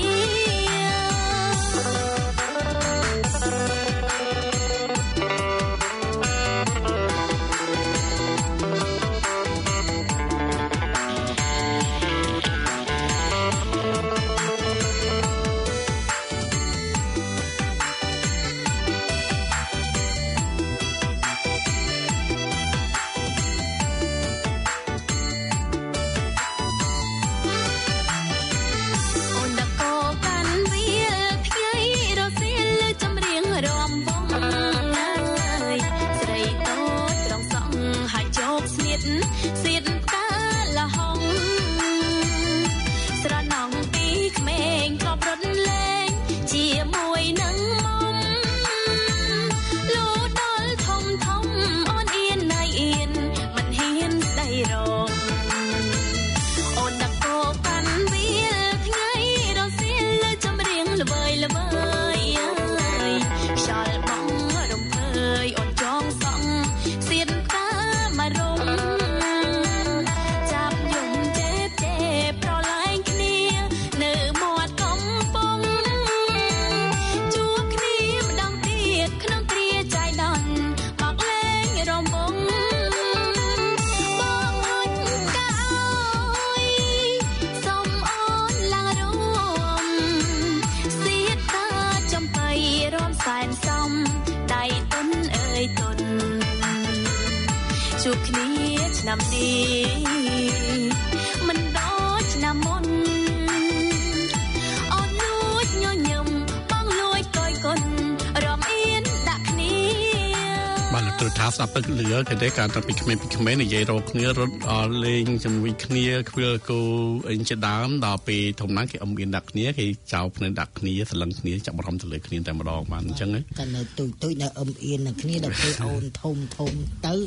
ជួបគ្នាឆ្នាំនេះមិនដូចឆ្នាំមុនអូនលួចញញឹមបងលួចកយគុណរំអៀនដាក់គ្នាបានទៅថាស្ដាប់ទៅលឺគេតែការទៅពីក្មេងពីក្មេងនិយាយរកគ្នារត់លេងជាមួយគ្នាខ្វៀលគោអីជាដើមដល់ពេលធំណាស់គេអមអៀនដាក់គ្នាគេចោលភ្នែកដាក់គ្នាសលឹងគ្នាចាប់អារម្មណ៍ទៅលើគ្នាតែម្ដងបានអញ្ចឹងតែនៅទុយទុយនៅអមអៀននឹងគ្នាដល់ពេលអូនធំធំទៅ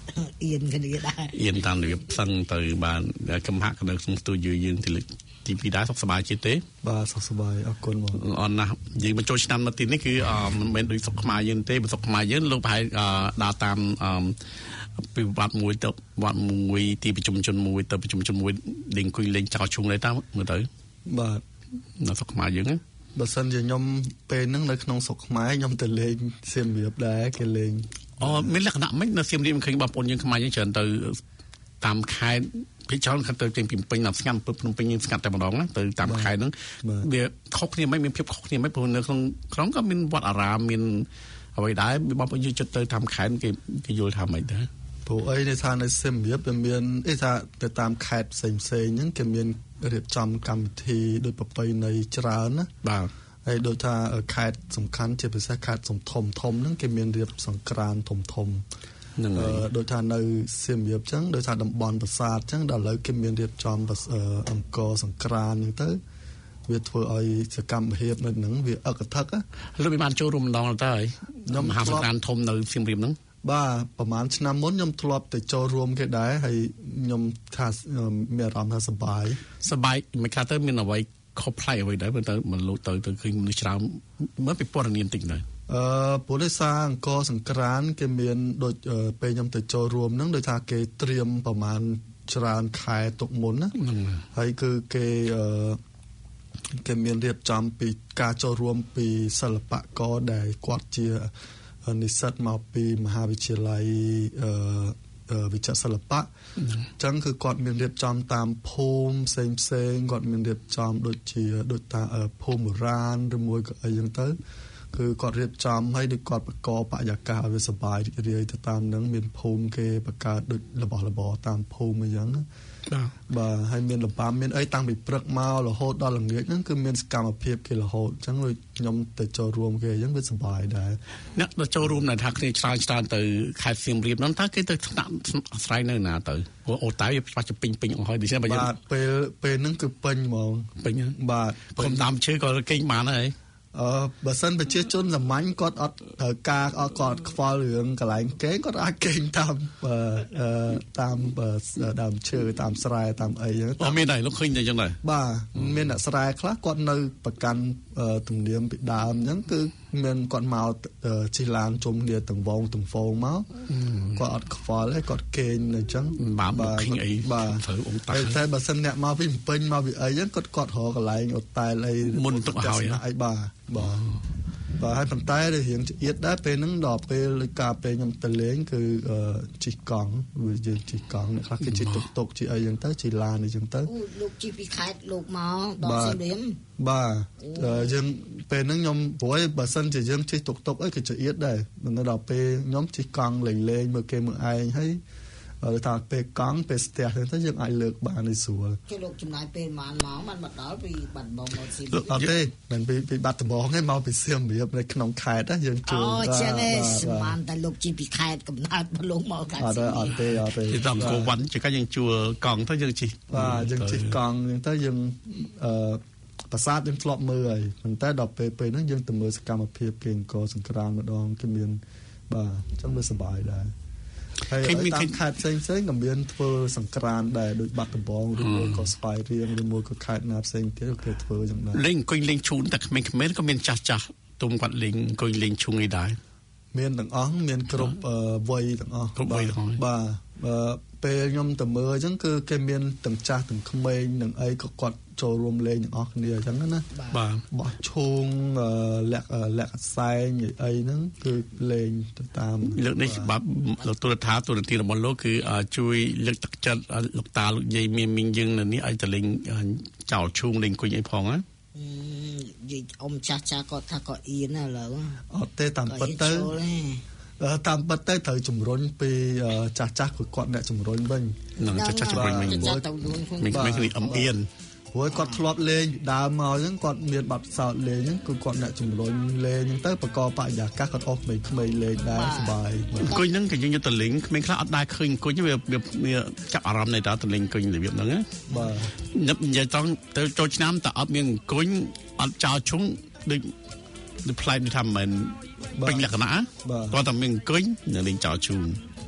អៀនគ្នាដែរអៀនតាមរបៀបផ្សឹងទៅបានកំហាក់នៅក្នុងស្ទូឌីយោយើងទីទីពីដែរសុខសប្បាយជាទេបាទសុខសប្បាយអរគុណបងអរណាស់យើងបញ្ចូលឆ្នាំនៅទីនេះគឺមិនមែនដូចសុខខ្មែរយើងទេសុខខ្មែរយើងលោកប្រហែលដើរតាមពីវត្តមួយទៅវត្តមួយទីប្រជុំជនមួយទៅប្រជុំជនមួយលេងអង្គុយលេងចោលឈុងដែរតាមមើលទៅបាទនៅសុខខ្មែរយើងណាបើសិនជាខ្ញុំពេលហ្នឹងនៅក្នុងស្រុកខ្មែរខ្ញុំទៅលេងសៀមរាបដែរគេលេងអូមានលក្ខណៈមិននៅសៀមរាបឃើញបងប្អូនយើងខ្មែរយើងច្រើនទៅតាមខេត្តពីច្រើនគាត់ទៅចេញពីពេញដល់ស្ងាត់ភ្នំពេញយើងស្ងាត់តែម្ដងណាទៅតាមខេត្តហ្នឹងវាខុសគ្នាមិនមានភាពខុសគ្នាមិនព្រោះនៅក្នុងក្នុងក៏មានវត្តអារាមមានអ្វីដែរបងប្អូនយើងចិត្តទៅតាមខេត្តគេគេយល់ថាម៉េចដែរព្រោះអីនេះថានៅសៀមរាបវាមានអីថាទៅតាមខេត្តផ្សេងផ្សេងហ្នឹងគេមានរៀបចំកម្មវិធីដោយប្រពៃណីច្រើនណាបាទហើយដូចថាខេត្តសំខាន់ជាពិសេសខេត្តសំធំធំហ្នឹងគេមានរៀបសង្ក្រាន្តធំធំហ្នឹងហើយដូចថានៅសៀមរាបអញ្ចឹងដូចថាតំបន់ប្រាសាទអញ្ចឹងដល់ឥឡូវគេមានរៀបចំអង្គរសង្ក្រាន្តអញ្ចឹងទៅវាធ្វើឲ្យសកម្មភាពនៅហ្នឹងវាអកធឹកលោកបានចូលរួមម្ដងទៅហើយខ្ញុំមហាសង្ក្រាន្តធំនៅសៀមរាបហ្នឹងបាទប្រហែលឆ្នាំមុនខ្ញុំធ្លាប់ទៅចូលរួមគេដែរហើយខ្ញុំថាមានអារម្មណ៍ថាសប្បាយសប្បាយមិនខ្លះទៅមានអ្វីខុសប្លែកអ្វីដែរទៅមកលោកទៅទៅឃើញមនុស្សច្រើនមើលពីព័ត៌មានតិចទៅអឺពលិសាអង្គរសង្ក្រាន្តគេមានដូចពេលខ្ញុំទៅចូលរួមហ្នឹងដូចថាគេត្រៀមប្រហែលច្រើនខែទុកមុនណាហើយគឺគេអឺគេមានរៀបចំពីការចូលរួមពីសិល្បករដែលគាត់ជានិស្សិតមកពីមហាវិទ្យាល័យអឺវិចិត្រសិល្បៈអញ្ចឹងគឺគាត់មានរៀបចំតាមភូមិផ្សេងផ្សេងគាត់មានរៀបចំដូចជាដូចតាភូមិបុរាណឬមួយក៏អីចឹងទៅគឺគាត់រៀបចំឲ្យដូចគាត់បង្កបរិយាកាសឲ្យវាសប្បាយរីករាយទៅតាមនឹងមានភូមិគេបង្កើតដូចរបស់របរតាមភូមិអញ្ចឹងបាទបាទហើយមានលំបាំមានអីតាំងពីព្រឹកមករហូតដល់ល្ងាចហ្នឹងគឺមានសកម្មភាពគេរហូតអញ្ចឹងដូចខ្ញុំទៅចូលរួមគេអញ្ចឹងវាសប្បាយដែរអ្នកទៅចូលរួមនៅថាគ្នាច្រើនច្រើនទៅខេត្តសៀមរាបហ្នឹងតើគេទៅថ្នាក់អាស្រ័យនៅណាទៅព្រោះអូតៅវាច្បាស់ជាពេញពេញអស់ហើយដូច្នេះបើយើងបាទពេលពេលហ្នឹងគឺពេញហ្មងពេញបាទខ្ញុំតាមឈើក៏គេងបានហើយអឺបើសិនប្រជាជនសាមញ្ញគាត់អត់ត្រូវការអត់គាត់ខ្វល់រឿងកន្លែងគេងគាត់អាចគេងតាមអឺតាមដើមឈើតាមស្រែតាមអីហ្នឹងអត់មានដែរលោកឃើញតែអញ្ចឹងដែរបាទមានអ្នកស្រែខ្លះគាត់នៅប្រកាន់ទំនៀមពីដើមអញ្ចឹងគឺមានគាត់មកជិះឡានជុំគ្នាទាំងវងទាំងហ្វូងមកគាត់អត់ខ្វល់ទេគាត់គេងអញ្ចឹងបាទឃើញអីបាទត្រូវអ៊ំតាតែបើសិនអ្នកមកពីពេញមកពីអីហ្នឹងគាត់គាត់រកកន្លែងអូតែលអីមុនទុកហើយអីបាទបាទបាទហើយប៉ុន្តែរៀងចៀតដែរពេលហ្នឹងដល់ពេលការពេលខ្ញុំទៅលេងគឺជិះកង់វាយើងជិះកង់អ្នកខ្លះគេជិះតុកតុកជិះអីចឹងទៅជិះឡានអីចឹងទៅអូលោកជិះពីខេត្តលោកមកដល់សៀមរាបបាទយើងពេលហ្នឹងខ្ញុំព្រោះបើសិនជាយើងជិះតុកតុកអីក៏ចៀតដែរនៅដល់ពេលខ្ញុំជិះកង់លេងលេងមើលគេមើលឯងហើយបើថាពេលកង់ពេលស្ទះទៅយើងអាចលើកបានឲ្យស្រួលគេលោកចំណាយពេលប៉ុន្មានម៉ោងបានមកដល់ពីបាត់ដំបងមកសៀមរាបអត់ទេមិនពីពីបាត់ដំបងទេមកពីសៀមរាបនៅក្នុងខេត្តណាយើងជួលអូចឹងទេស្មានតែលោកជិះពីខេត្តកំណើតមកលោកមកខេត្តអត់ទេអត់ទេអត់ទេទីតាមគោវ័នជាកាយើងជួលកង់ទៅយើងជិះបាទយើងជិះកង់ហ្នឹងទៅយើងអឺប្រាសាទយើងធ្លាប់មើលហើយប៉ុន្តែដល់ពេលពេលហ្នឹងយើងទៅមើលសកម្មភាពគេអង្គរសង្ក្រាន្តម្ដងគេមានបាទអញ្ចឹងវាសប្បាយដែរហើយតាមខេត្តផ្សេងផ្សេងក៏មានធ្វើសង្ក្រាន្តដែរដូចបាត់ដំបងឬមួយក៏ស្វាយរៀងឬមួយក៏ខេត្តណាផ្សេងទៀតគេធ្វើយ៉ាងណាលេងអង្គុយលេងឈូនតែក្មេងៗក៏មានចាស់ចាស់ទុំគាត់លេងអង្គុយលេងឈូងអីដែរមានទាំងអស់មានគ្រប់វ័យទាំងអស់គ្រប់វ័យទាំងអស់បាទពេលខ្ញុំទៅមើលអញ្ចឹងគឺគេមានទាំងចាស់ទាំងក្មេងនិងអីក៏គាត់ចូលរួមលេងទាំងអស់គ្នាអញ្ចឹងណាបាទបោះឈូងលាក់លាក់សែងអីហ្នឹងគឺលេងទៅតាមលើកនេះបាទលោកទូរថាទូរទស្សន៍របស់លោកគឺជួយលើកទឹកចិត្តលោកតាលោកយាយមានមីងយើងនៅនេះឲ្យទៅលេងចោលឈូងលេងគុញអីផងណាយាយអ៊ំចាស់ចាស់គាត់ថាគាត់អៀនណាឥឡូវអត់ទេតាមពិតទៅតាមពិតទៅត្រូវជំរុញពីចាស់ចាស់គឺគាត់អ្នកជំរុញវិញនឹងចាស់ចាស់ជំរុញវិញមិនមិនគ្នាអ៊ំអៀនព្រោះគាត់ធ្លាប់លេងដើមមកអញ្ចឹងគាត់មានបទពិសោធន៍លេងអញ្ចឹងគឺគាត់អ្នកជំរុញលេងអញ្ចឹងទៅបកបរិយាកាសគាត់អស់ក្មេងៗលេងដែរសប្បាយអង្គុយហ្នឹងក៏យើងយកទៅលេងក្មេងខ្លះអត់ដែរឃើញអង្គុយវាវាចាប់អារម្មណ៍នៃតើទៅលេងអង្គុយរបៀបហ្នឹងណាបាទនិយាយត្រង់ទៅចូលឆ្នាំតើអត់មានអង្គុយអត់ចោលឈុងដូចដូចផ្លែដូចថាមិនពេញលក្ខណៈគាត់តែមានអង្គុយនៅលេងចោលឈូង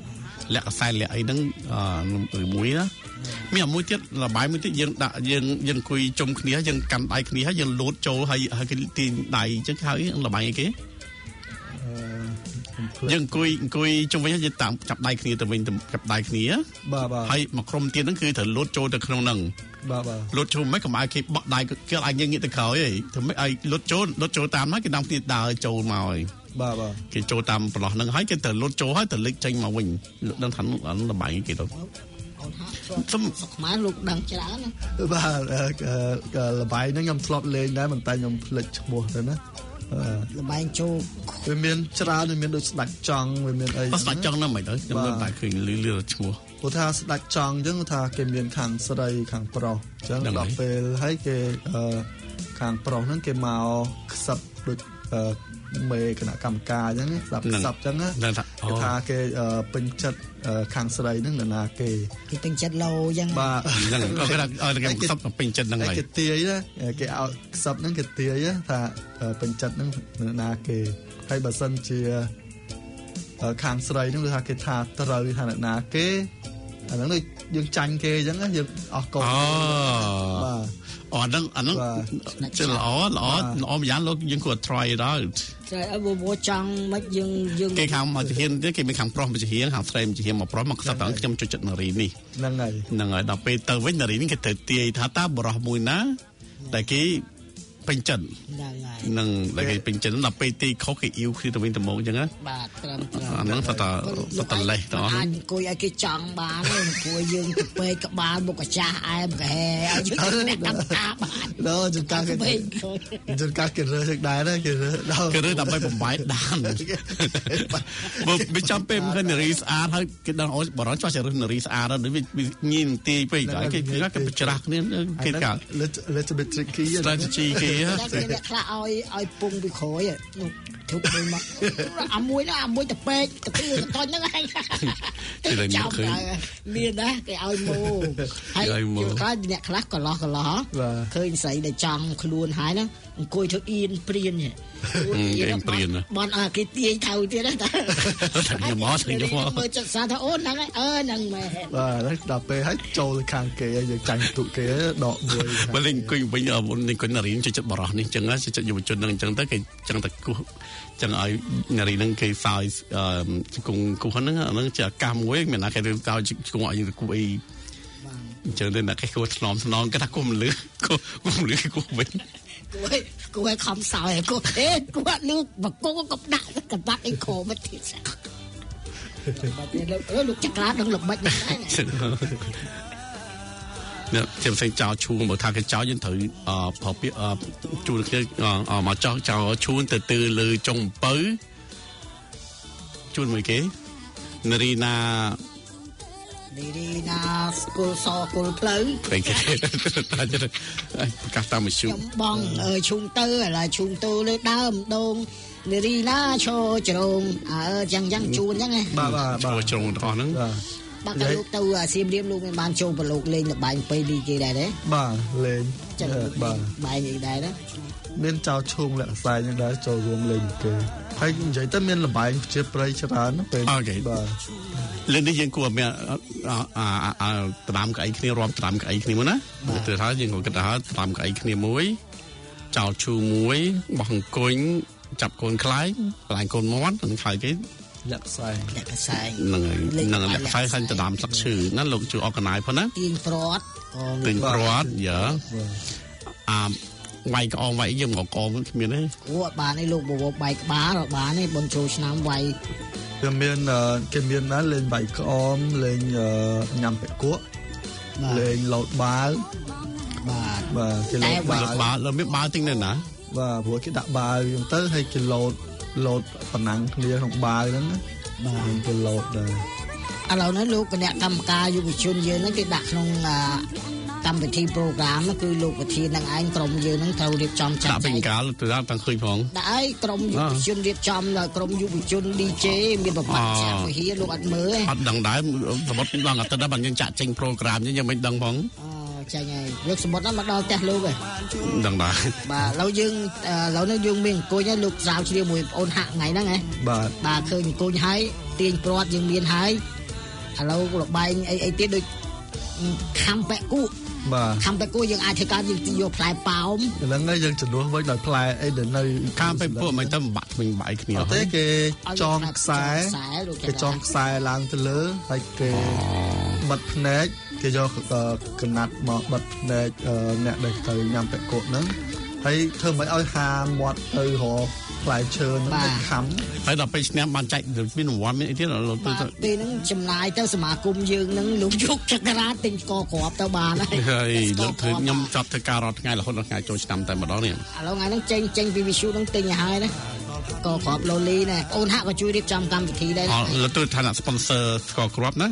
លាក់ខ្សែលាក់អីហ្នឹងឬមួយណាមានមួយទៀតលបាយមួយទៀតយើងដាក់យើងយើងអង្គុយជុំគ្នាយើងកាន់ដៃគ្នាហើយយើងលោតចូលហើយហើយគេទាញដៃអញ្ចឹងហើយលបាយអីគេយើងអង្គុយអង្គុយជុំវិញយើងតាមចាប់ដៃគ្នាទៅវិញចាប់ដៃគ្នាបាទបាទហើយមកក្រុមទៀតហ្នឹងគឺត្រូវលោតចូលទៅក្នុងហ្នឹងបាទបាទលោតចូលមិនកម្អៅគេបក់ដៃគេអាចងាកងាកទៅក្រោយឯងធ្វើម៉េចឲ្យលោតចូលលោតចូលតាមហ្នឹងគេនាំគ្នាដើរចូលមកហើយបាទបាទគេចូលតាមប្រឡោះហ្នឹងហើយគេទៅលោតចូលហើយទៅលេចចេញមកវិញលោកដឹងថាលបាយគេទៅសុំខ្មែរលោកដឹងច្រើនណាបាទលបាយហ្នឹងខ្ញុំធ្លាប់លេងដែរប៉ុន្តែខ្ញុំភ្លេចឈ្មោះទៅណាលបាយចូលវាមានច្រើនវាមានដូចស្ដាច់ចង់វាមានអីស្ដាច់ចង់ហ្នឹងមិនទៅខ្ញុំមិនតែឃើញលឺលឺឈ្មោះគាត់ថាស្ដាច់ចង់អញ្ចឹងថាគេមានខាងស្រីខាងប្រុសអញ្ចឹងដល់ពេលហើយគេខាងប្រុសហ្នឹងគេមកខ្សឹបដូចមេគណៈកម្មការអញ្ចឹងស្ដាប់ខ្សឹបអញ្ចឹងណាគេថាគេពេញចិត្តខាងស្រីហ្នឹងនរណាគេគេពេញចិត្តលោអញ្ចឹងបាទហ្នឹងគេថាឲ្យគេខ្សឹបពេញចិត្តហ្នឹងហើយគេទាយណាគេឲ្យខ្សឹបហ្នឹងគេទាយថាពេញចិត្តហ្នឹងនរណាគេហើយបើសិនជាខាងស្រីហ្នឹងគឺថាគេថាត្រូវថានរណាគេអាហ្នឹងដូចយើងចាញ់គេអញ្ចឹងយើងអស់កូនបាទអូហ្នឹងអាហ្នឹងចេះល្អល្អល្អម្យ៉ាងលោកយើងគួរ try it out តែឲ្យបបោចង់មិនយើងយើងគេខាងមកជាទៀតគេមានខាងប្រុសមកជារៀងខាងស្រីមកជារៀងមកប្រុសមកខ្សឹបដល់ខ្ញុំចូលចិត្តនារីនេះហ្នឹងហើយហ្នឹងហើយដល់ពេលទៅវិញនារីនេះគេទៅទាយថាតើបរោះមួយណាដែលគេពេញចិត្តហ្នឹងហើយដែលគេពេញចិត្តដល់ពេលទីខុសគេអ៊ីវគ្នាទៅវិញទៅមកអញ្ចឹងណាបាទត្រឹមត្រូវអាហ្នឹងថាតើតលេះតោះអាចអង្គុយឲ្យគេចង់បានអង្គុយយើងទៅពេកក្បាលមុខអាចារ្យអែមកែឲ្យយើងអ្នកកម្មការបានដល់ចង្ការគេចង្ការគេរើសដែរណាគេរើសដល់គេរើសដើម្បីបំបែកដានបើវាចាំពេលមិនឃើញនារីស្អាតហើយគេដល់អូបរោះចោះជារើសនារីស្អាតដល់វាញីនទីពេកដល់គេគេគេច្រាស់គ្នាគេកា little bit tricky strategy គេតែអ្នកខ្លះឲ្យឲ្យពងពីក្រោយនោះធុបមួយមកអាមួយណាអាមួយទៅពេកទៅទឿកតហ្នឹងឯងគេតែមកឃើញមានណាគេឲ្យមកហើយគាត់អ្នកខ្លះកន្លោះកន្លោះឃើញស្រីដែលចង់ខ្លួនហើយណាអង្គុយធ្វើអៀនព្រៀនហ៎អៀនព្រៀនបានអើគេទាយថៅទៀតណាតែខ្ញុំមកខ្ញុំមកមើលចិត្តសាថាអូនហ្នឹងហើយអើហ្នឹងមែនបាទដល់ពេលហើយចូលខាងគេហើយយើងចាញ់ទុកគេដកមួយបើលេងអង្គុយវិញអមុននេះគាត់នារីចូលចិត្តបរោះនេះអញ្ចឹងចូលចិត្តយុវជនហ្នឹងអញ្ចឹងទៅគេអញ្ចឹងតែគោះចឹងឲ្យនារីហ្នឹងគេសើចគង់គូហ្នឹងអាហ្នឹងជាអាកាសមួយមានណាគេទៅកោគង់ឲ្យគូអីអញ្ចឹងទៅណាគេគួរថ្នមថ្នមគេថាគួរមិនលឺគួរមិនលឺគួរវិញគួរគួរឲ្យខំសើចគួរអេគួរលឺបកគក៏ដាក់កបាត់អីខមទៀតបាទលោកលោកចក្រាដឹងល្បិចហ្នឹងដែរនេះខ្ញុំផ្សេងចោលឈូងបើថាគេចោលយើងត្រូវអឺប្រពាកជួលគ្នាមកចោលចោលឈូងទៅទៅលើចុងអំពៅជួលមួយគេនារីណានារីណាស្គូលសគូលផ្លូវគេគេប្រកាសតាមមជ្ឈខ្ញុំបងឈូងទៅឥឡូវឈូងទៅលើដើមដងនារីណាឈរជ្រងអើចឹងចឹងជួនចឹងណាបាទបាទជ្រងទាំងអស់ហ្នឹងបាទក៏លោកទៅសៀមរាបលោកមិនបានចូលប្រឡូកលេងលបែងពេលនេះគេដែរទេបាទលេងបាទបែងនេះដែរណាមានចៅឈូងលាក់ខ្សែយ៉ាងដែរចូលរួមលេងគេហើយនិយាយទៅមានលបែងជាប្រៃច្រើនពេលបាទលេងនេះយើងគួរមានអាត្រាំកៅអីគ្នារួមត្រាំកៅអីគ្នាមួយណាទៅថាយើងក៏គិតថាត្រាំកៅអីគ្នាមួយចោលឈូមួយបោះអង្គុញចាប់កូនខ្លែងខ្លែងកូនមាត់នឹងខៅគេលាក់ខ្សែលាក់ខ្សែហ្នឹងហើយហ្នឹងលាក់ខ្សែខាញ់ទៅដើមស្លឹកឈើណាលោកជួយអកណៃផងណាទាញព្រាត់ទាញព្រាត់យើអាវាយក្អមវាយយើងមកកងគ្មានទេអូបានឯលោកបបបាយក្បាលបានឯបុនចូលឆ្នាំវាយគេមានគេមានណាលេងវាយក្អមលេងញ៉ាំពាក់គក់លេងលោតបាល់បាទបាទគេលោតបាល់បាល់លើមានបាល់ទិញនៅណាបាទព្រោះគេដាក់បាល់ហ្នឹងទៅហើយគេលោតលោតប៉ុណ្ណឹងគ្នាក្នុងបាល់ហ្នឹងបាទគេលោតដែរឥឡូវនេះលោកគណៈកម្មការយុវជនយើងហ្នឹងគេដាក់ក្នុងកម្មវិធី program គឺលោកប្រធាននឹងឯងក្រុមយើងហ្នឹងត្រូវរៀបចំចាត់ដាក់ពេញកាលទៅដល់តាំងឃើញផងដាក់ឲ្យក្រុមយុវជនរៀបចំដល់ក្រុមយុវជន ឌី ជេ មានប្រព័ន្ធចាក់វិហារលោកអត់មើលទេអត់ដឹងដែរសមុទ្រដល់អាទិត្យដែរបើយើងចាក់ចេញ program យើងមិនដឹងផងអូចាញ់ហើយលោកសមុទ្រហ្នឹងមកដល់ផ្ទះលោកហ៎ដឹងដែរបាទឥឡូវយើងឥឡូវនេះយើងមានអង្គុយហើយលោកស្រាវជ្រាវមួយបងអូនហាក់ថ្ងៃហ្នឹងហ៎បាទបាទឃើញអង្គុយហើយទាញព្រាត់យើងមានហើយឥឡូវលបែងអីអីទៀតដូចខំបែកគូបាទខំបែកគូយើងអាចធ្វើការយើងយកផ្លែប៉ោមឥឡូវនេះយើងចំនួនវិញដោយផ្លែអីដែលនៅខាងបែកពួកមិនទៅបាក់វិញបាយគ្នាអត់ទេគេចងខ្សែគេចងខ្សែឡើងទៅលើហើយគេបិទភ្នែកគេយកកណាត់មកបិទភ្នែកអ្នកដែលទៅញ៉ាំបែកគូហ្នឹងហើយធ្វើមិនឲ្យហាមាត់ទៅរកផ្លែឈើហ្នឹងខំហើយដល់ពេលឈ្នះបានចែកមានរង្វាន់មានអីទៀតទៅពេលហ្នឹងចំណាយទៅសមាគមយើងហ្នឹងលោកយកចក្រាទិញស្ករគ្រាប់ទៅបានហើយហើយលោកធ្វើខ្ញុំចប់ធ្វើការរាល់ថ្ងៃរហូតដល់ថ្ងៃចូលឆ្នាំតែម្ដងនេះឥឡូវថ្ងៃហ្នឹងចេញចេញពីវិទ្យុហ្នឹងទិញឲ្យហើយណាស្ករគ្រាប់លូលីណាអូនហាក់ក៏ជួយរៀបចំកម្មវិធីដែរអត់លើទៅឋានៈ sponsor ស្ករគ្រាប់ណា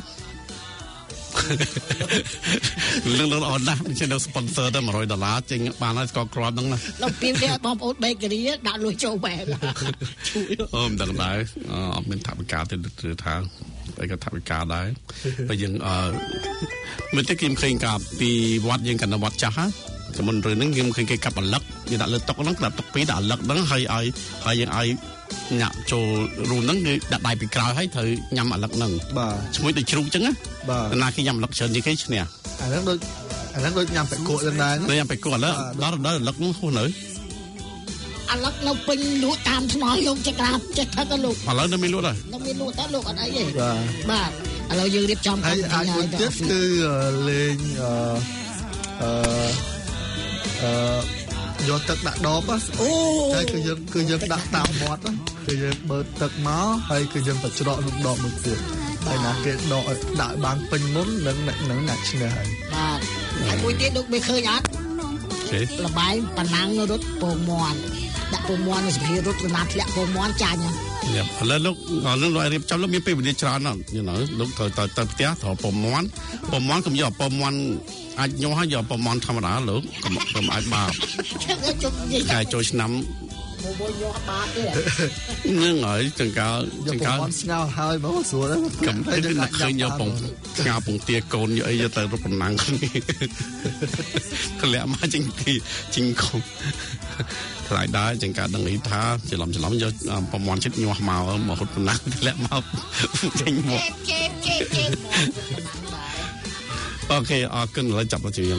លឿនលឿនអត់ណាស់មិនជានៅ sponsor ទៅ100ដុល្លារចេញបានហើយស្ករគ្រាប់ហ្នឹងណាលោកពីគេបងប្អូន bakery ដាក់លុយចូលបែបជួយអូមិនដឹងដែរអត់មានថវិកាទេគឺថាតែក៏ថវិកាដែរបើយើងអឺមើលទៅគេឃើញកាពីវត្តយើងកណ្ដាវត្តចាស់ហ៎ជំនុនរឿងហ្នឹងយើងឃើញគេកាប់អាលឹកយើងដាក់លើតុហ្នឹងដាក់តុពីដាក់អាលឹកហ្នឹងហើយឲ្យហើយយើងឲ្យញ៉ាំចូលរូមហ្នឹងគឺដាក់ដៃពីក្រោយហើយត្រូវញ៉ាំអាលឹកហ្នឹងបាទឈ្មោះដូចជ្រូកអញ្ចឹងណាបាទណាគេញ៉ាំអាលឹកច្រើនជាងគេឈ្នះអាហ្នឹងដូចអាហ្នឹងដូចញ៉ាំបែកគក់យ៉ាងដែរញ៉ាំបែកគក់ឥឡូវដល់ដល់អាលឹកហ្នឹងហួសនៅអាលឹកនៅពេញលក់តាមថ្នល់លោកចក្រាបចេះថាក៏លោកឥឡូវនៅមានលក់ដែរនៅមានលក់តែលោកអត់អីទេបាទឥឡូវយើងរៀបចំកម្មវិធីហើយមួយទៀតគឺលេងអឺអឺអឺយកទឹកដាក់ដបអូហើយគឺយើងគឺយើងដាក់តាមមាត់គឺយើងបើទឹកមកហើយគឺយើងទៅច្រកក្នុងដបមួយទៀតហើយណាគេដកដាក់បានពេញមុននឹងនឹងអ្នកឈ្នះហើយបាទហើយមួយទៀតលោកមិនឃើញអត់លបាយប៉ណ្ណាំងរត់ពងមាន់ដាក់ពងមាន់នៅសភារត់កណាត់ធ្លាក់ពងមាន់ចាញ់យ៉ាឥឡូវលោកនឹងលោករៀបចំលោកមានពេលវេលាច្រើនណាស់យល់លោកត្រូវទៅទៅផ្ទះត្រូវពងមាន់ពងមាន់កុំយកពងមាន់អាចញោះហើយយកពងមាន់ធម្មតាលោកកុំកុំអាចបាបតែចូលឆ្នាំមួយយកបាតទេនឹងហើយចង្កាចង្កាស្ងោហើយមកស្រួលកំតែនឹកឃើញយកពងស្ងោពងទាកូនយកអីយកទៅរត់ប៉ុណ្ណឹងធ្លាក់មកចេញទីជីងកុំថ្លៃដែរចង្កាដឹងអីថាច្រឡំច្រឡំយកប្រមាណចិត្តញាស់មកមករត់ប៉ុណ្ណឹងធ្លាក់មកចេញមកចេញចេញចេញអូខេអរគុណឥឡូវចាប់ទៅយើង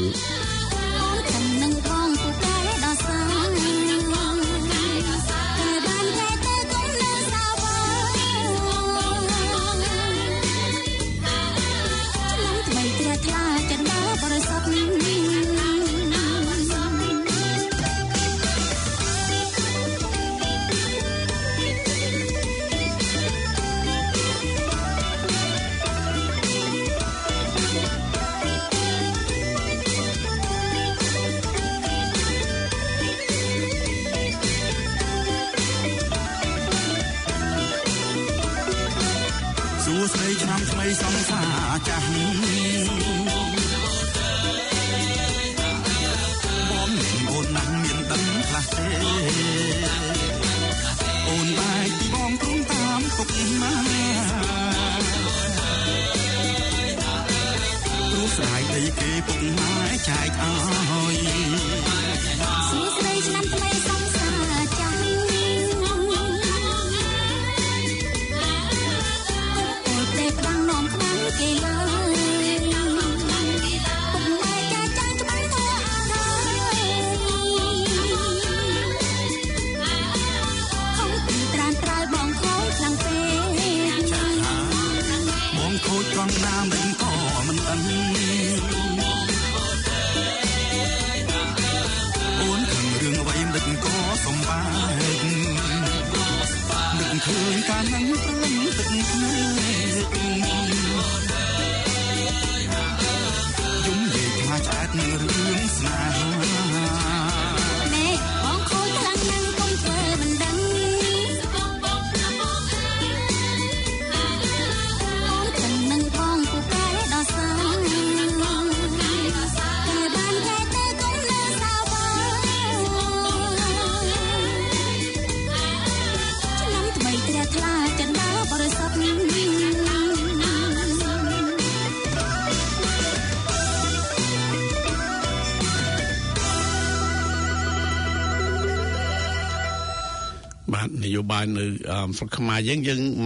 ឆ្នាំថ្មីសង្សារចាស់បងអូនណាស់មានដឹងខ្លះទេអូនបែកពីបងទ្រង់តាមពុកម៉ែព្រោះស្រាយដីគេពុកម៉ែចែកអើយសួស្ដីឆ្នាំថ្មីសង្សារចាស់គេឡើយពុកម៉ែចាចាច្បាស់ទៅអើយខំពីត្រានត្រើយបងខូចខ្លាំងពេកចាបងខូចត្រង់ណាមិនក៏មិនដឹងអូនខឹងរឿងអ្វីមិនក៏សំបាយមិនឃើញការនឹងព្រមទឹកភ្នែកឆ្អែតនឹងរឿងស្នេហានេះបងខូចខ្លាំងណាស់កុំធ្វើមិនដឹងអូនទាំងនឹងបងពូកែដល់សាតែបានតែទៅកុំនៅសៅបងឆ្នាំថ្មីត្រាថ្លាចិនដល់បរិសុទ្ធបាទនយោបាយនៅស្រុកខ្មែរយើងយើង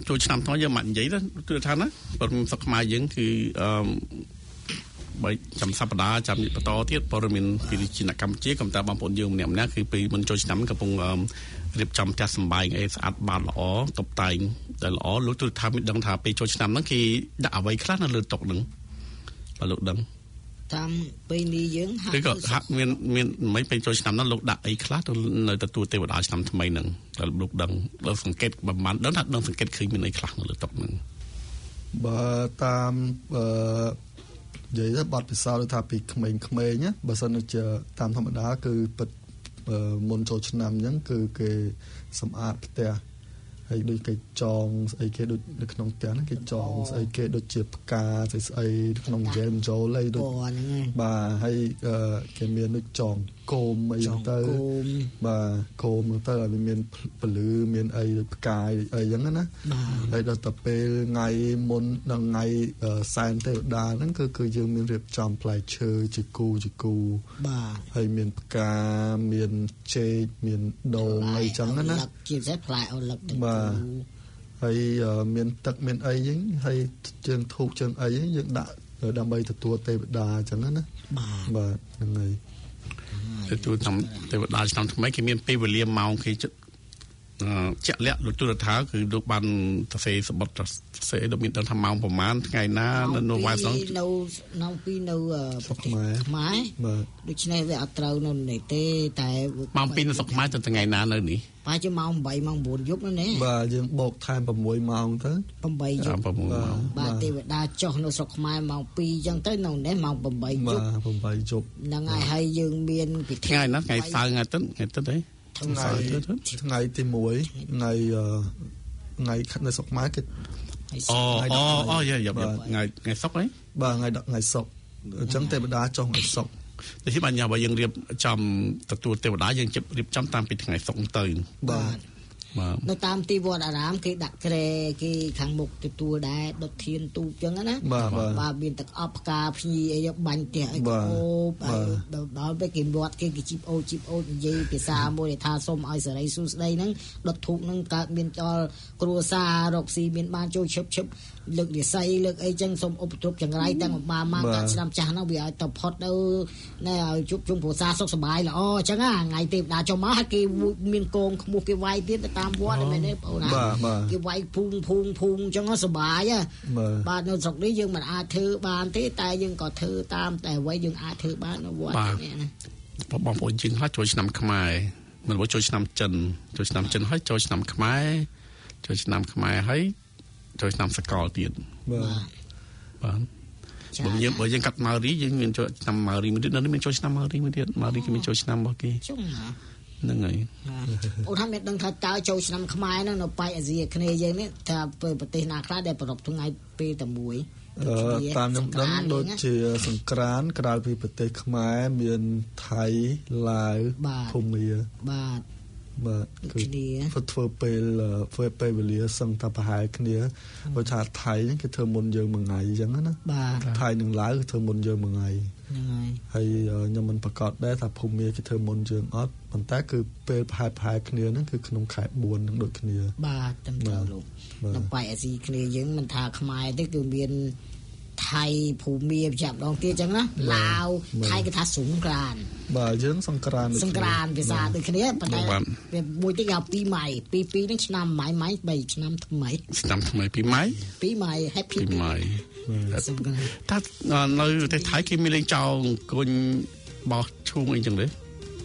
ចូលឆ្នាំថ្មីយើងមិននិយាយទៅថាណាព្រមស្រុកខ្មែរយើងគឺអឺបើចាំសប្តាហ៍ចាំបន្តទៀតព័ត៌មានពីជាអ្នកកម្ពុជាកំតាបងប្អូនយើងម្នាក់ម្នាក់គឺពេលមុនចូលឆ្នាំកំពុងរៀបចំផ្ទះសម្បែងអីស្អាតបាតល្អតុបតែងតែល្អលោកទូថាមិនដឹងថាពេលចូលឆ្នាំហ្នឹងគេដាក់អ្វីខ្លះនៅលើតុហ្នឹងបើលោកដឹងតាមពេលនេះយើងហាក់គឺក៏ហាក់មានមានមិនពេលចូលឆ្នាំហ្នឹងលោកដាក់អីខ្លះទៅនៅទទួលទេវតាឆ្នាំថ្មីហ្នឹងតែលោកដឹងលោកសង្កេតប្រហែលដឹងថាដឹងសង្កេតឃើញមានអីខ្លះនៅលើតុហ្នឹងបើតាមអឺនិយាយទៅបាត់ពិសោធន៍ថាពីក្មេងៗណាបើសិនជាតាមធម្មតាគឺពិតមុនចូលឆ្នាំអញ្ចឹងគឺគេសម្អាតផ្ទះហើយដូចគេចងស្អីគេដូចនៅក្នុងផ្ទះហ្នឹងគេចងស្អីគេដូចជាផ្កាស្អីស្អីក្នុងហ្គេមចូលអីដូចបាទហើយគេមានដូចចងគោមអីហ្នឹងទៅបាទគោមហ្នឹងទៅឲ្យមានពលឺមានអីដូចផ្កាយអីអញ្ចឹងណាហើយដល់ទៅពេលថ្ងៃមុនដល់ថ្ងៃសែនទេវតាហ្នឹងគឺគឺយើងមានរៀបចំផ្លែឈើជាគូជាគូបាទហើយមានផ្កាមានចេកមានដូងអីចឹងណាជាពិសេសផ្លែអូលឹកបាទហើយមានទឹកមានអីហ្នឹងហើយជើងធូបជើងអីយើងដាក់ដើម្បីទទួលទេវតាអញ្ចឹងណាបាទបាទហ្នឹងហើយទទួលតាមទេវតាឆ្នាំថ្មីគេមានពេលវេលាម៉ោងគេជាក់លាក់លោកទូរថាគឺលោកបានសរសេរសបុតសរសេរដូចមានដឹងថាម៉ោងប្រហែលថ្ងៃណានៅនៅវ៉ាសងនៅនៅពីនៅប្រទេសខ្មែរបាទដូច្នេះវាអត់ត្រូវនៅនេះទេតែម៉ោងពីរនៅស្រុកខ្មែរទៅថ្ងៃណានៅនេះបាទជាម៉ោងeightម៉ោងnineយប់ណាបាទយើងបូកថែមsixម៉ោងទៅ eightយប់ sixម៉ោងបាទទេវតាចុះនៅស្រុកខ្មែរម៉ោងtwoអញ្ចឹងទៅនៅនេះម៉ោងeightយប់បាទeightយប់ហ្នឹងហើយហើយយើងមានពិធីថ្ងៃណាថ្ងៃសៅរ៍ថ្ងៃទឹកថ្ងៃទឹកអីថ្ងៃថ្ងៃទីoneថ្ងៃថ្ងៃនៅស្រុកខ្មែរគេអូអូអូយ៉ាយ៉ាថ្ងៃថ្ងៃសុកអីបាទថ្ងៃថ្ងៃសុកអញ្ចឹងទេវតាចុះថ្ងៃសុកតែជាបញ្ញបើយើងរៀបចំទទួលទេវតាយើងជិបរៀបចំតាមពីថ្ងៃសុកទៅបាទបាទនៅតាមទីវត្តអារាមគេដាក់ក្រែគេខាងមុខទទួលដែរដុតធានទូចអញ្ចឹងណាបាទមានទឹកអប់ផ្កាភ្ញីអីបាញ់ផ្ទះអីកោបហើយដល់ពេលគេវត្តគេគេជីបអូជីបអូនិយាយភាសាមួយថាសូមឲ្យសេរីសួស្ដីហ្នឹងដុតធូបហ្នឹងកើតមានដល់គ្រួសាររកស៊ីមានបានចូលឈឹបឈឹបលើកនិស័យលើកអីចឹងសូមឧបទ្រពចង្រៃទាំងបាមកកើតឆ្នាំចាស់ហ្នឹងវាឲ្យទៅផុតទៅណែឲ្យជប់ជុំគ្រួសារសុខសប្បាយល្អអញ្ចឹងថ្ងៃទេវតាចុះមកឲ្យគេមានកងខ្មោះគេវាយទៀតទៅតាមវត្តមែនទេបងណាគេវាយភូងភូងភូងអញ្ចឹងសប្បាយបាទនៅស្រុកនេះយើងមិនអាចធ្វើបានទេតែយើងក៏ធ្វើតាមតែអ្វីយើងអាចធ្វើបាននៅវត្តនេះណាបងប្អូនជាងហើយចូលឆ្នាំខ្មែរមិនមកចូលឆ្នាំចិនចូលឆ្នាំចិនហើយចូលឆ្នាំខ្មែរចូលឆ្នាំខ្មែរហើយចូលឆ្នាំសកលទៀតបាទបាទបើយើងបើយើងកាត់ម៉ៅរីយើងមានចូលឆ្នាំម៉ៅរីមួយទៀតនៅនេះមានចូលឆ្នាំម៉ៅរីមួយទៀតម៉ៅរីគេមានចូលឆ្នាំរបស់គេជុំហ្នឹងហើយអូថាមានដឹងថាតើចូលឆ្នាំខ្មែរហ្នឹងនៅប៉ែកអាស៊ីគ្នាយើងនេះថាប្រទេសណាខ្លះដែលប្រពៃថ្ងៃពេលតែមួយតាមខ្ញុំដឹងដូចជាសង្ក្រាន្តក្រៅពីប្រទេសខ្មែរមានថៃឡាវភូមាបាទបាទគឺធ្វើពេលធ្វើពេលវេលាសឹងតែប្រហែលគ្នាបើថាថៃហ្នឹងគេធ្វើមុនយើងមួយថ្ងៃអញ្ចឹងណាថៃនិងឡាវគឺធ្វើមុនយើងមួយថ្ងៃហ្នឹងហើយហើយខ្ញុំមិនប្រកាសដែរថាភូមាគេធ្វើមុនយើងអត់ប៉ុន្តែគឺពេលប្រហែលប្រហែលគ្នាហ្នឹងគឺក្នុងខែfourហ្នឹងដូចគ្នាបាទតាមត្រូវលោកនៅប៉ែកអាស៊ីគ្នាយើងមិនថាខ្មែរទេគឺមានថៃភូមាចាប់ដងទៀតអញ្ចឹងណាឡាវថៃគេថាសង្ក្រាន្តបាទយើងសង្ក្រាន្តសង្ក្រាន្តភាសាដូចគ្នាប៉ុន្តែវាមួយទៀតគេហៅពីរម៉ៃពីរពីរហ្នឹងឆ្នាំម៉ៃម៉ៃបីឆ្នាំថ្មីឆ្នាំថ្មីពីរម៉ៃពីរម៉ៃ Happy ពីរម៉ៃតែនៅប្រទេសថៃគេមានលេងចោលអង្គុញបោះឈូងអីចឹងទេ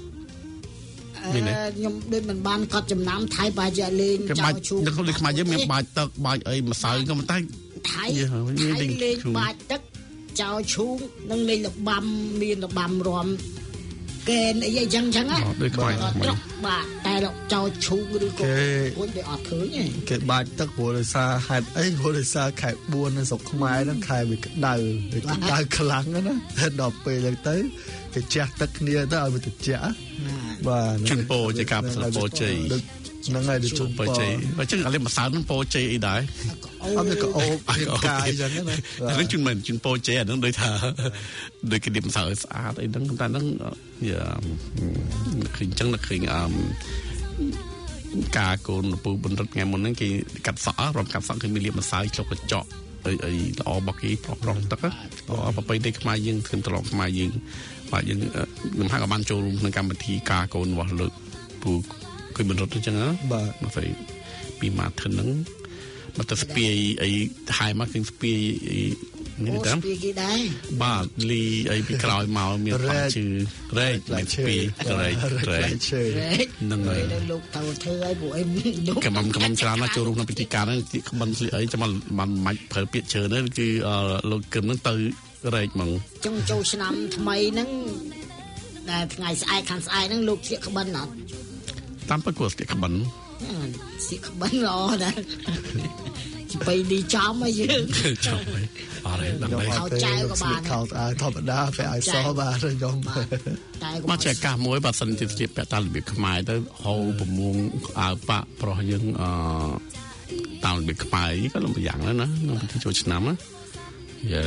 ខ្ញុំដូចមិនបានកត់ចំណាំថៃប្រហែលជាលេងចោលឈូងនៅក្នុងលេខខ្មែរយើងមានបាច់ទឹកបាច់អីម្សៅក៏តែថៃថៃលេងបាច់ទឹកចោលឈូងនិងលេងរបាំមានរបាំរំកែនអីចឹងចឹងណាដូចខ្វាយបាទតែចោលឈូងឬក៏គួយតែអត់ឃើញទេគេបាច់ទឹកព្រោះដោយសារហេតុអីព្រោះដោយសារខែfourនៅស្រុកខ្មែរហ្នឹងខែវាក្តៅវាក្តៅខ្លាំងណាតែដល់ពេលហ្នឹងទៅគេជះទឹកគ្នាទៅឲ្យវាត្រជាក់បាទជូនពោជាការផ្សពោជ័យហ្នឹងហើយទៅជូនពោជ័យបើចឹងអាលេម្សៅហ្នឹងពោជ័យអីដែរអត់ក៏អូបកាយចឹងណាអាហ្នឹងជូនមិនជូនពោជ័យអាហ្នឹងដូចថាដូចគេលាបម្សៅស្អាតអីហ្នឹងតែហ្នឹងយ៉ាឃើញចឹងនឹកឃើញអឺការកូនពូបណ្ឌិតថ្ងៃមុនហ្នឹងគេកាត់សក់រំកាត់សក់គេមានលាបម្សៅចុកកញ្ចក់អីអីល្អរបស់គេប្រប្រងទឹកល្អប្រពៃណីខ្មែរយើងធ្វើត្រឡប់ខ្មែរយើងបាទយើងខ្ញុំហៅក៏បានចូលរួមក្នុងកម្មវិធីការកូនរបស់លើកពូគួយបណ្ឌិតអញ្ចឹងបាទមកស្អីពីម៉ាថិនហ្នឹងមកទៅស្ពាយអីហែមកគឺស្ពាយនេះតាស្ពាយគេដែរបាទលីអីពីក្រោយមកមានប៉ាជឺរែកមិនស្ពាយរែករែកហ្នឹងហើយលោកទៅធ្វើឲ្យពួកអីលោកកំកំច្រើនណាស់ចូលរួមក្នុងពិធីការហ្នឹងក្បិនស្លៀកអីចាំមិនមិនប្រើពាក្យជើហ្នឹងគឺលោកគឹមហ្នឹងទៅរែកហ្មងចង់ចូលឆ្នាំថ្មីហ្នឹងតែថ្ងៃស្អែកខាងស្អែកហ្នឹងលោកស្លៀកក្បិនអត់តាមពិតគាត់ស្លៀកក្បិនស្លៀកក្បិនល្អណាស់ไปดีจอมมาเยอะจอมไปอะไรដើម្បីខោចៅក៏បានខោស្អាតធម្មតាពេលឲ្យសបានខ្ញុំមកចែកកាសមួយបើសិនជាស្លៀកពាក់តាមរបៀបខ្មែរទៅហៅប្រមួងអាវប៉ាក់ប្រុសយើងអឺតាមរបៀបខ្មែរក៏លំយ៉ាងដែរណាក្នុងពិធីចូលឆ្នាំណាយ៉ា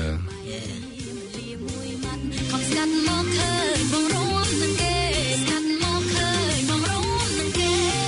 ខំស្កាត់មកឃើញបងរួមនឹងគេស្កាត់មកឃើញបងរួមនឹងគេ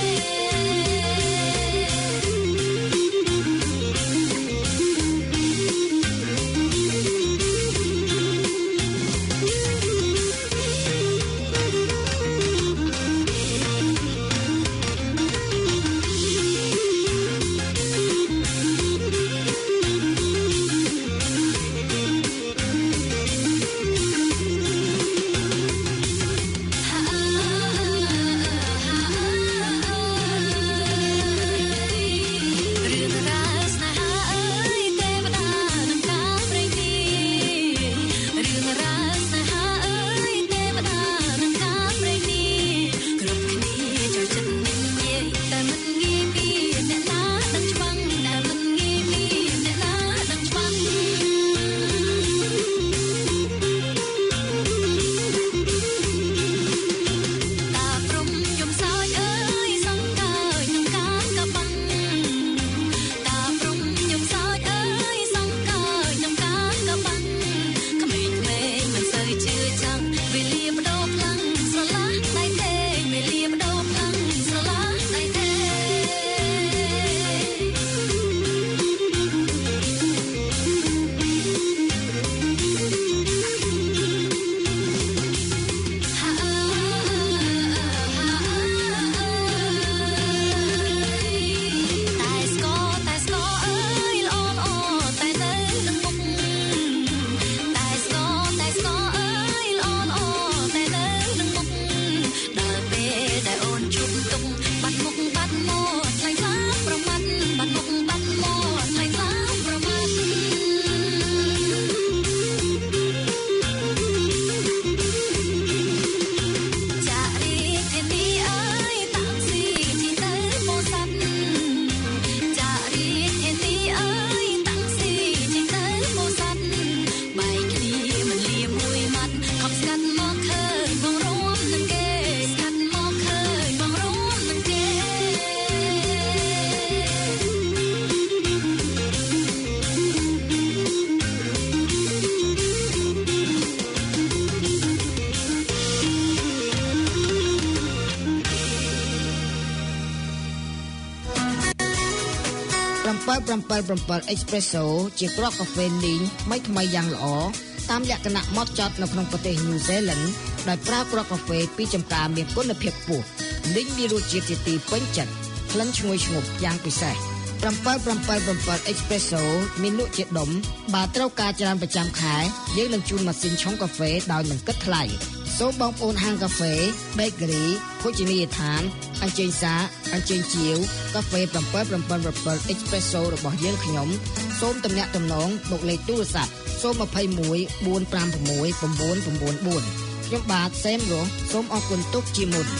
Espresso ជាគ្រាប់កាហ្វេលីងថ្មីថ្មីយ៉ាងល្អតាមលក្ខណៈម៉ត់ចត់នៅក្នុងប្រទេស New Zealand ដោយប្រើគ្រាប់កាហ្វេពីចម្ការមានគុណភាពខ្ពស់លីងមានរសជាតិជាទីពេញចិត្តក្លិនឈ្ងុយឈ្ងប់យ៉ាងពិសេសseven seven seven Espresso មានលក់ជាដុំបើត្រូវការច្រើនប្រចាំខែយើងនឹងជូនម៉ាស៊ីនឆុងកាហ្វេដោយមិនគិតថ្លៃសូមបងប្អូនហាងកាហ្វេ Bakery ភោជនីយដ្ឋានអញ្ជើញសាអញ្ជើញជាវកាហ្វេseven seven seven Espresso របស់យើងខ្ញុំសូមទំនាក់ទំនងមកលេខទូរស័ព្ទសូមtwo one four five six nine nine nine fourខ្ញុំបាទសេមរស់សូមអរគុណទុកជាមុន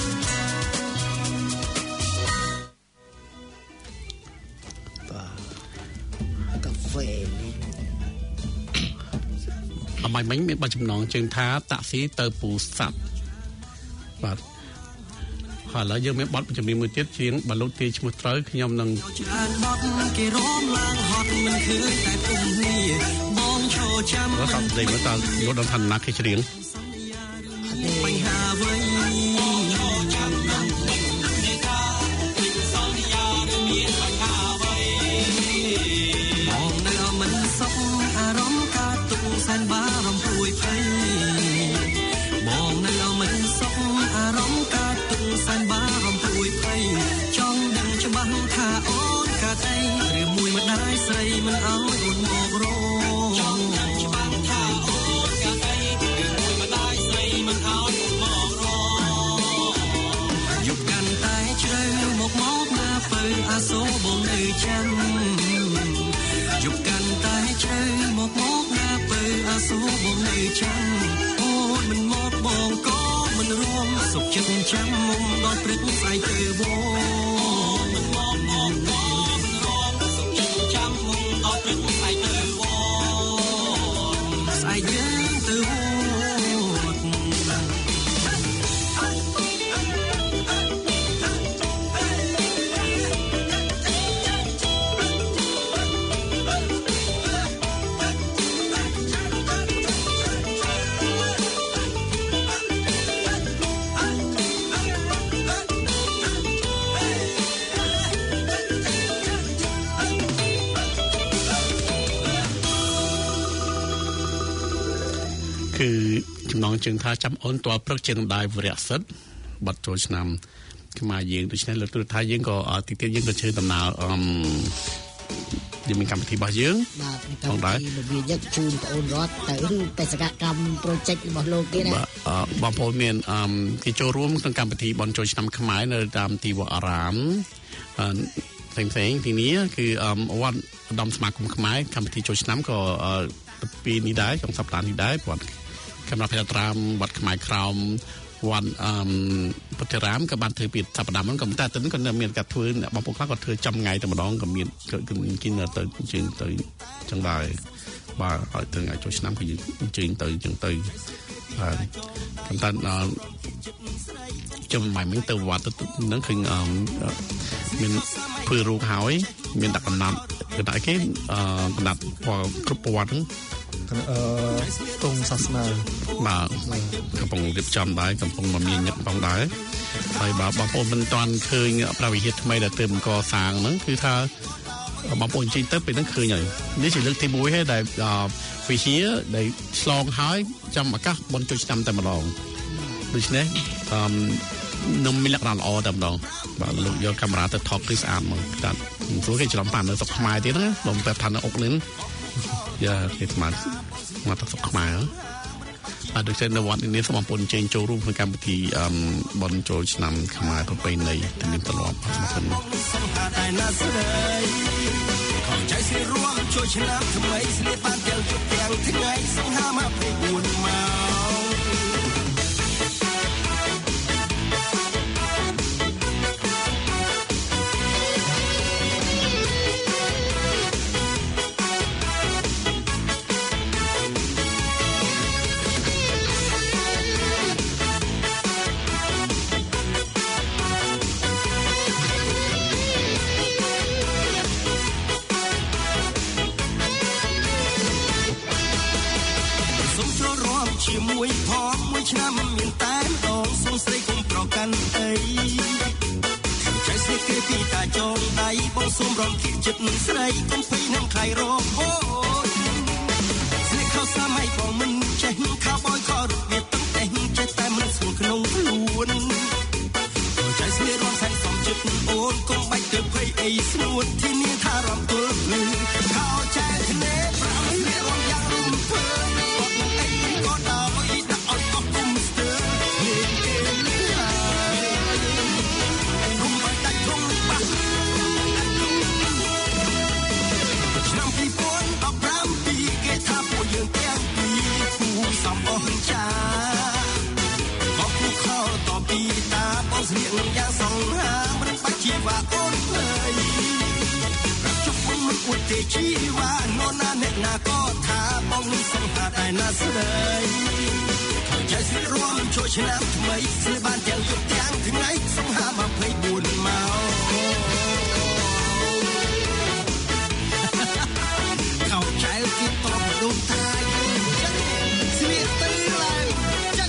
កាហ្វេអមៃមិញមានបាច់ចំណងជើងថាតាក់ស៊ីទៅពូសាប់បាទហើយឥឡូវយើងមានបទចម្រៀងមួយទៀតជាងបាឡូតទីឈ្មោះត្រូវខ្ញុំនឹងច្រើនបទគេរំឡើងហត់មិនឃើញតែពុំនេះបងឈរចាំមិនតាមទេមើលតើលោកដល់ឋានណាគេច្រៀងបញ្ហាវិញសូបងនៅចាំអូនមិនមកបងក៏មិនរួមសុខចិត្តចាំមុំដល់ព្រឹកស្អែកទៅវមិនមកបងក៏មិនរួមសុខចិត្តចាំមុំដល់ព្រឹកស្អែកទៅវស្អែកយើងទៅវគឺចំណងជើងថាចាំអូនតើព្រឹកជានឹងដែរវរៈសិទ្ធបាត់ចូលឆ្នាំខ្មែរយើងដូច្នេះលើកទូរថាយើងក៏ទីទៀតយើងក៏ជឿដំណើរអមយើងមានកម្មវិធីរបស់យើងបាទកម្មវិធីរបៀបយកជូនបងអូនរត់ទៅបេសកកម្ម project របស់លោកទៀតណាបងប្អូនមានអមគេចូលរួមក្នុងកម្មវិធីបន់ចូលឆ្នាំខ្មែរនៅតាមទីវត្តអារាមផ្សេងផ្សេងទីនេះគឺអមវត្តឧត្តមសមាគមខ្មែរកម្មវិធីចូលឆ្នាំក៏ពីនេះដែរក្នុងសប្តាហ៍នេះដែរព្រោះគណៈភេត្រាមវត្តខ្មែរក្រោមវត្តអឺពុទ្ធរាមក៏បានធ្វើពីសប្តាហ៍មុនក៏តែទៅក៏មានការធ្វើបងប្អូនខ្លះក៏ធ្វើចំថ្ងៃតែម្ដងក៏មានគឺជិះទៅជិះទៅចឹងដែរបាទឲ្យទៅឲ្យចូលឆ្នាំក៏យើងជិះទៅចឹងទៅបាទប៉ុន្តែចាំមិនមែនទៅវត្តហ្នឹងឃើញមានធ្វើរូបហើយមានដាក់កំណាត់គឺដាក់គេអឺកំណាត់គ្រប់ប្រវត្តិហ្នឹងអឺតងសាសនាបាទកំពុងរៀបចំដែរកំពុងមកមានញឹកផងដែរហើយបើបងប្អូនមិនទាន់ឃើញប្រវិហារថ្មីដែលទើបកសាងហ្នឹងគឺថាបងប្អូនជិះទៅពេលហ្នឹងឃើញហើយនេះជាលើកទីមួយហើយដែលវិហារដែលឆ្លងហើយចំឱកាសបុណ្យចូលឆ្នាំតែម្ដងដូច្នេះអឺនឹងមានលក្ខណៈល្អតែម្ដងបាទលោកយកកាមេរ៉ាទៅថតគឺស្អាតមកតាត់ព្រោះគេច្រឡំប៉ាននៅស្រុកខ្មែរទៀតណាបងប្រាប់ថានៅអុកនេះយ៉ាគេស្មានមកទៅស្រុកខ្មែរបាទដូចជានៅវត្តនេះសូមបងប្អូនចេញចូលរួមក្នុងកម្មវិធីអឺបុណ្យចូលឆ្នាំខ្មែរប្រពៃណីទៅមានត្រឡប់មកសិនខំใจស្រីរួមចូលឆ្នាំថ្មីស្លៀកបានទាំងជប់ទាំងថ្ងៃសង្ហាមកពីបួនមកជាមួយផងមួយឆ្នាំមានតែម្ដងសូមស្រីគុំប្រកាន់អីចៃស្រីគេពីតាចងដៃបងសូមរំគិតចិត្តស្រីគុំភ័យនឹងខ្លាយរហូតស្រីខោសម័យបងមិនចេះខាបយខរត់វាទឹកតែចេះតែមិនស្រួលក្នុងខ្លួនចៃស្រីរំសាយសំចិត្តអូនគុំបាច់ទៅភ័យអីស្នួតទីនេះថារំទល់ភ្លឺខោចែធ្នេប្រាំវារំយ៉ាងរំភើស្លៀកយ៉ាងសង្ហាមិនបាច់ជាវាអូនអើយជុំមិនអួតទេជីវ៉ានរណាអ្នកណាក៏ថាបងនេះសង្ហាតែណាស្រីចៃស្រីរួមចូលឆ្នាំថ្មីស្លៀកបានទាំងជប់ទាំងថ្ងៃសង្ហាមកពីបួនមកខោចៅគិតតបដូនថាស្លៀកទៅឡើងចឹង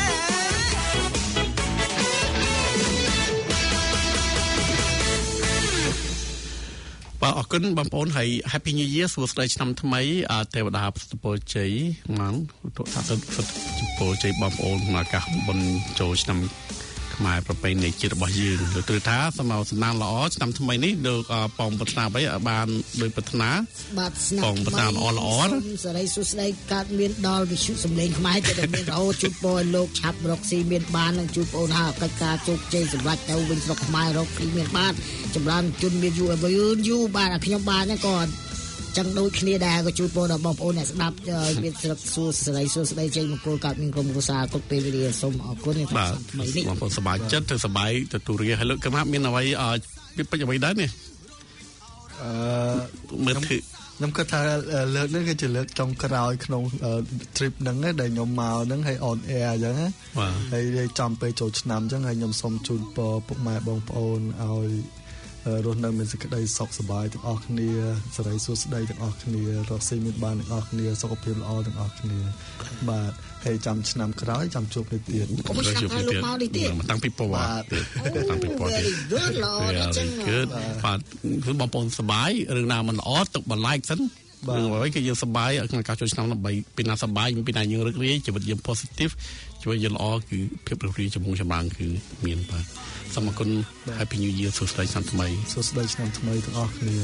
បាទអរគុណបងប្អូនហើយ Happy New Year សួស្តីឆ្នាំថ្មីទេវតាសុពរជ័យហ្នឹងទូថាសុពរជ័យបងប្អូនក្នុងឱកាសបុណ្យចូលឆ្នាំខ្មែរប្រពៃណីជាតិរបស់យើងលើកទូថាសូមឲ្យសំណាងល្អឆ្នាំថ្មីនេះលោកបងប្រាថ្នាអ្វីឲ្យបានដោយប្រាថ្នាបាទស្នាបងប្រាថ្នាល្អល្អសេរីសុស្ដីកើតមានដល់វិទ្យុសំឡេងខ្មែរតែមានរហូតជូនពរលោកឆាប់រកស៊ីមានបាននឹងជូនបងហៅកិច្ចការជោគជ័យសម្រាប់ទៅវិញស្រុកខ្មែររកស៊ីមានបានចម្រើនជនមានយូរយូរយូរបាទខ្ញុំបានហ្នឹងក៏ចឹងដូចគ្នាដែរក៏ជួយពលដល់បងប្អូនអ្នកស្ដាប់មានស្រាប់សួរស្ដីសួរស្ដីជ័យមង្គលកើតមានក្រុមគ្រួសារគ្រប់ពេលវេលាសូមអរគុណបាទបងប្អូនសប្បាយចិត្តទៅសប្បាយទទួលរាហើយលោកកំហាប់មានអ្វីពីពេចអ្វីដែរនេះអឺមើលធ្វើខ្ញុំគិតថាលើកនេះគឺជាលើកចុងក្រោយក្នុង trip ហ្នឹងដែលខ្ញុំមកហ្នឹងហើយ on air អញ្ចឹងណាហើយចំពេលចូលឆ្នាំអញ្ចឹងហើយខ្ញុំសូមជូនពរពុកម៉ែបងប្អូនឲ្យរស់នៅមានសេចក្តីសុខសប្បាយទាំងអស់គ្នាសេរីសួស្តីទាំងអស់គ្នារកស៊ីមានបានទាំងអស់គ្នាសុខភាពល្អទាំងអស់គ្នាបាទហើយចាំឆ្នាំក្រោយចាំជួបគ្នាទៀតអូឆ្នាំក្រោយលោកមកនេះទៀតតាំងពីពណ៌តាំងពីពណ៌ទៀតគឺបាទគឺបងប្អូនសប្បាយរឿងណាមិនល្អទុកបន្លែកសិនរឿងអ្វីគឺយើងសប្បាយក្នុងការចូលឆ្នាំដើម្បីពីណាសប្បាយពីណាយើងរឹករាយជីវិតយើង positive ជីវិតយើងល្អគឺភាពរឹករាយចម្រុងចម្រើនគឺមានបាទសូមអរគុណ Happy New Year សួស្តីឆ្នាំថ្មីសួស្តីឆ្នាំថ្មីទាំងអស់គ្នា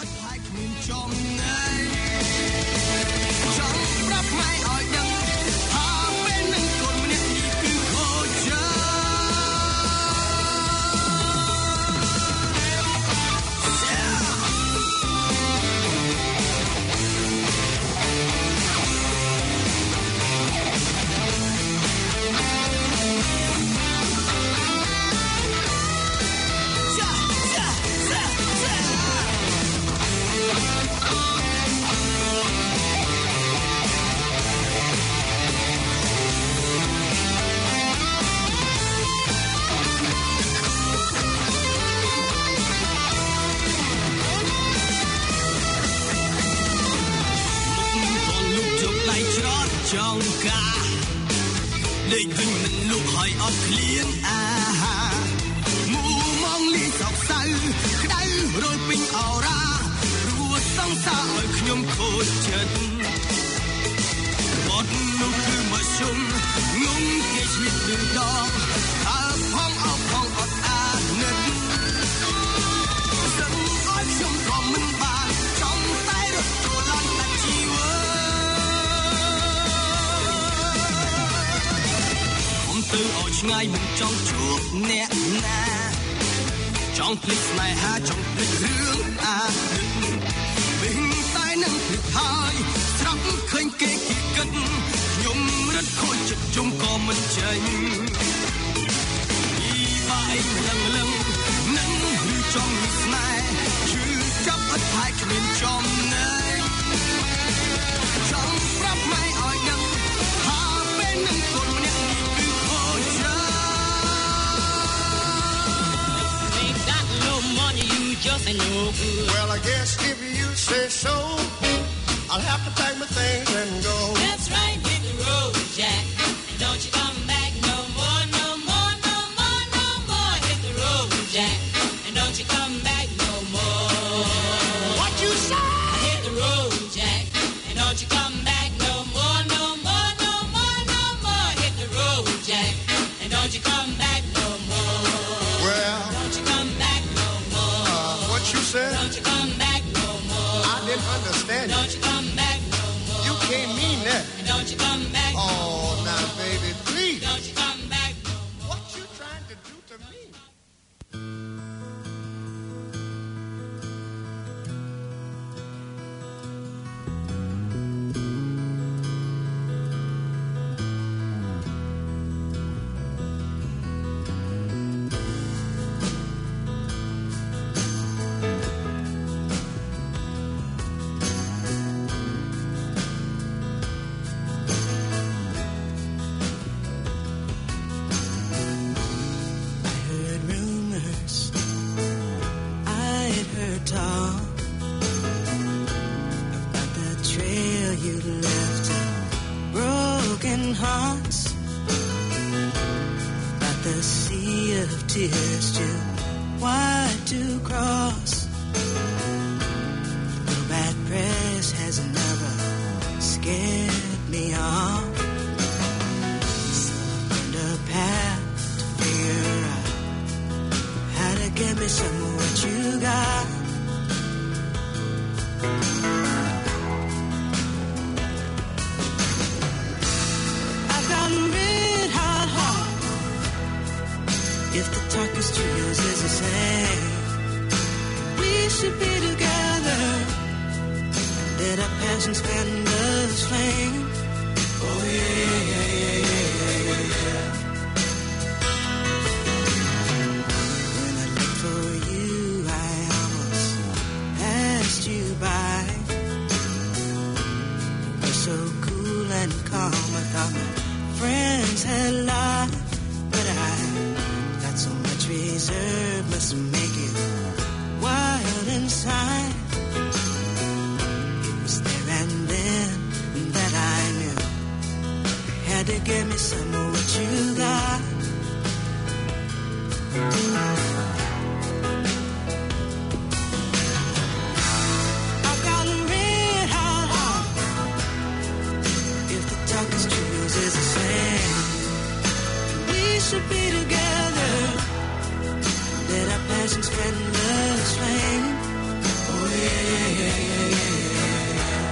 ចង់ការលេខវិញមិនលុបហើយអត់ឃ្លៀងអាហាមូមកលីសោកសៅក្តៅរលពេញអរ៉ារួចសង្សារឲ្យខ្ញុំខូចចិត្តអត់នោះគឺមកជុំងុំគេឆ្លៀតលឺដងអើផងអោផងអត់អានិតសឹងឲ្យខ្ញុំក៏មិនបានចង់តែរត់ចូលឡានតាជីវ៉ាទៅឲ្យឆ្ងាយមិនចង់ជួបអ្នកណាចង់ភ្លេចស្នេហាចង់ភ្លេចរឿងអាណិតវិញតែនឹងភ្លេចហើយស្រាប់ឃើញគេគិតគិតខ្ញុំរត់ខូចចិត្តជុំក៏មិនចេញពីបាយលឹងលឹងនឹងឬចង់ស្នេហ៍ជឿចាប់អត់ហើយគ្មានចំណែកចង់ប្រាប់ម៉ែឲ្យដឹងថាពេលនឹងកូនម្នាក់នេះjust ain't no good. Well, I guess if you say so, I'll have to pack my things and go. That's right, hit the road, Jack. And don't you come back no more, no more, no more, no more. Hit the road, Jack. And don't you come back no more. What you say? Hit the road, Jack. And don't you come back no more, no more, no more, no more. Hit the road, Jack. And don't you come back no more. Well, don't you come back no more. Uh, what you said? Don't you come back no more. I didn't understand Don't you come back no more. You can't mean that. And don't you come back Oh, no more. now, baby, please. Don't you come back no more. What you trying to do to me? Tears too wide to cross. The bad press has never scared me off. So I found a path to figure out how to get me some of what you got. I've gotten red hot heart. If the talk is true, yours is the same. We should be together. passion spent the flame. Oh yeah, yeah, yeah, yeah, yeah, yeah. When I looked for you, I almost passed you by. You're so cool and calm, I thought my friends had lied. But I got so much reserve, must make it wild inside. It was there and then that I knew had to give me some of what you got. I've got a red hot heart. If the talk is true, is the same. We should be together. Let our passions spread love's flame. Oh yeah, yeah, yeah, yeah, yeah, yeah.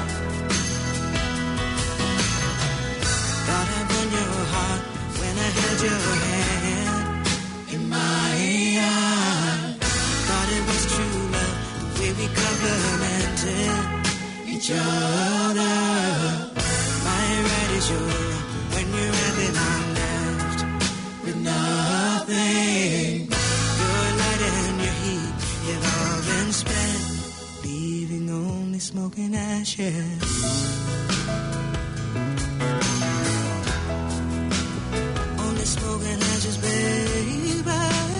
Thought I won your heart when I held your hand in my hand. Thought it was true love, the way we complimented each other. My right is your wrong. When you're having, I'm left with nothing. Your light and your heat have all been spent, leaving only smoke and ashes. Only smoke and ashes, baby.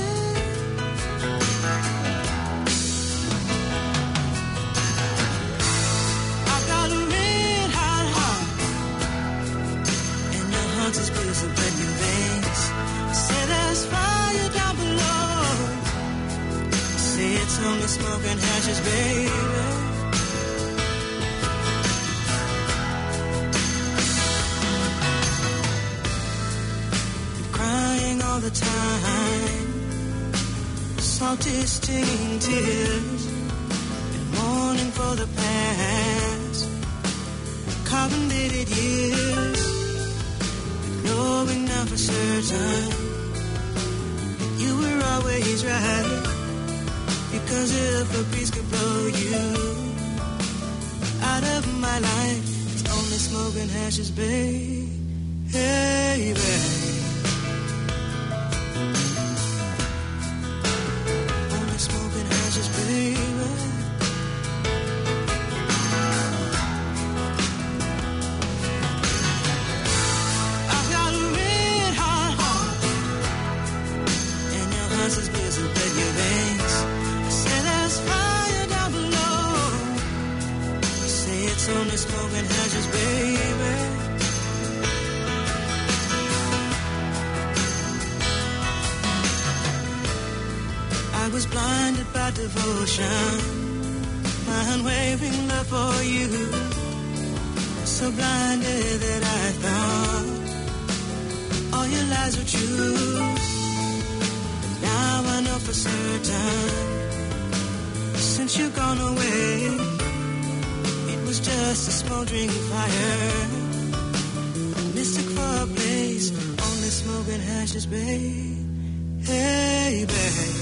I got a red hot heart, and your heart is busy but your veins. Say there's fire down below. Say it's only smoke and ashes, baby. You're crying all the time, salty stinging tears, and mourning for the past, carbon-dated years, knowing now for certain you were always right. Because if a breeze could blow you out of my life, it's only smoke and ashes, baby. Hey, baby. Only smoke and ashes, baby. I've got a red hot heart, and your heart's as busy but your veins. Say there's fire down below. Say it's only smoke and ashes, baby. I was blinded by devotion, my unwavering love for you. So blinded that I thought all your lies were true. Now I know for certain, since you've gone away, it was just a smoldering fire, mystic for a place, only smoke and ashes, babe. Hey, babe.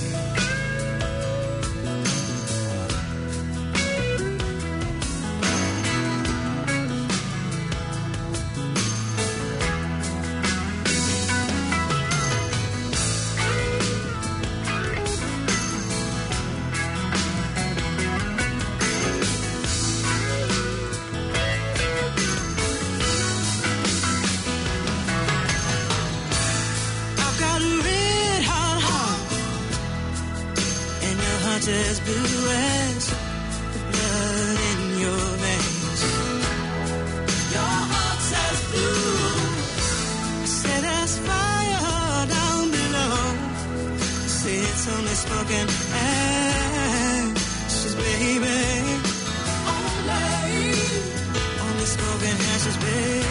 As blue as the blood in your veins. Your heart's as blue. Say there's fire down below. Say it's only smoking ashes, baby. Only, only smoking ashes, baby.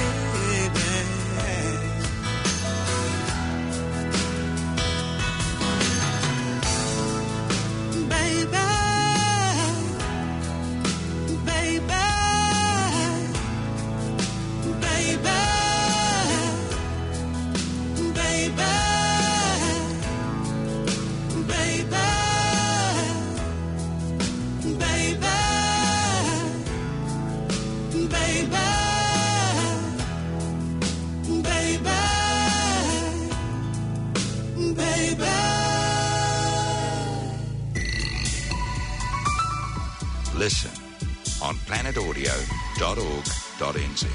Baby, Listen on planet audio dot org dot n z.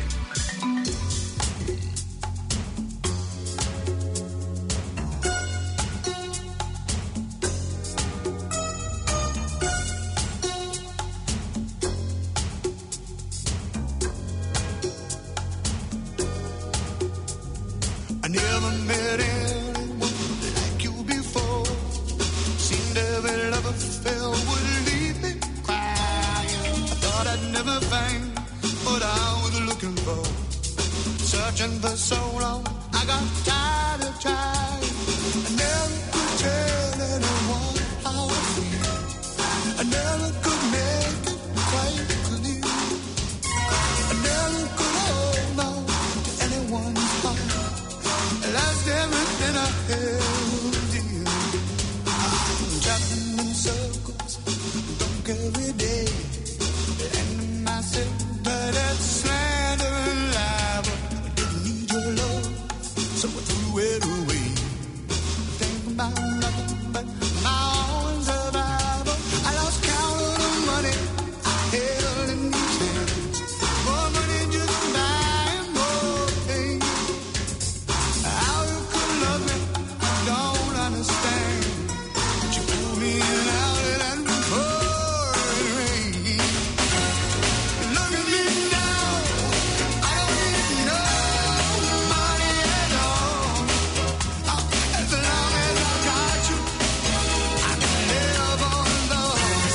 I never met anyone like you before. Seemed every love affair would leave me crying. I thought I'd never find what I was looking for. Searching for so long, I got tired of trying. I never could tell anyone how I feel. I never could make it quite clear. I never could hold on to anyone's heart. I lost everything I held dear. I'm traveling in circles, drunk every day. And myself, but it's slander and lie. But I didn't need your love, so I threw it away. Think about nothing but my own survival. I lost count of the money I held in these hands. More money just buying more pain. How you could love me, I don't understand. But you pulled me in out of that pouring rain. Look at me now, I don't need no money at all. Oh, as long as I got you, I can live on love.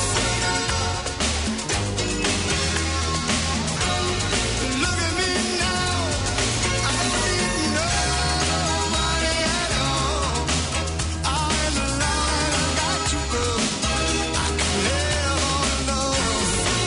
Look at me now, I don't need no money at all. Oh, as long as I got you, girl, I can live on love.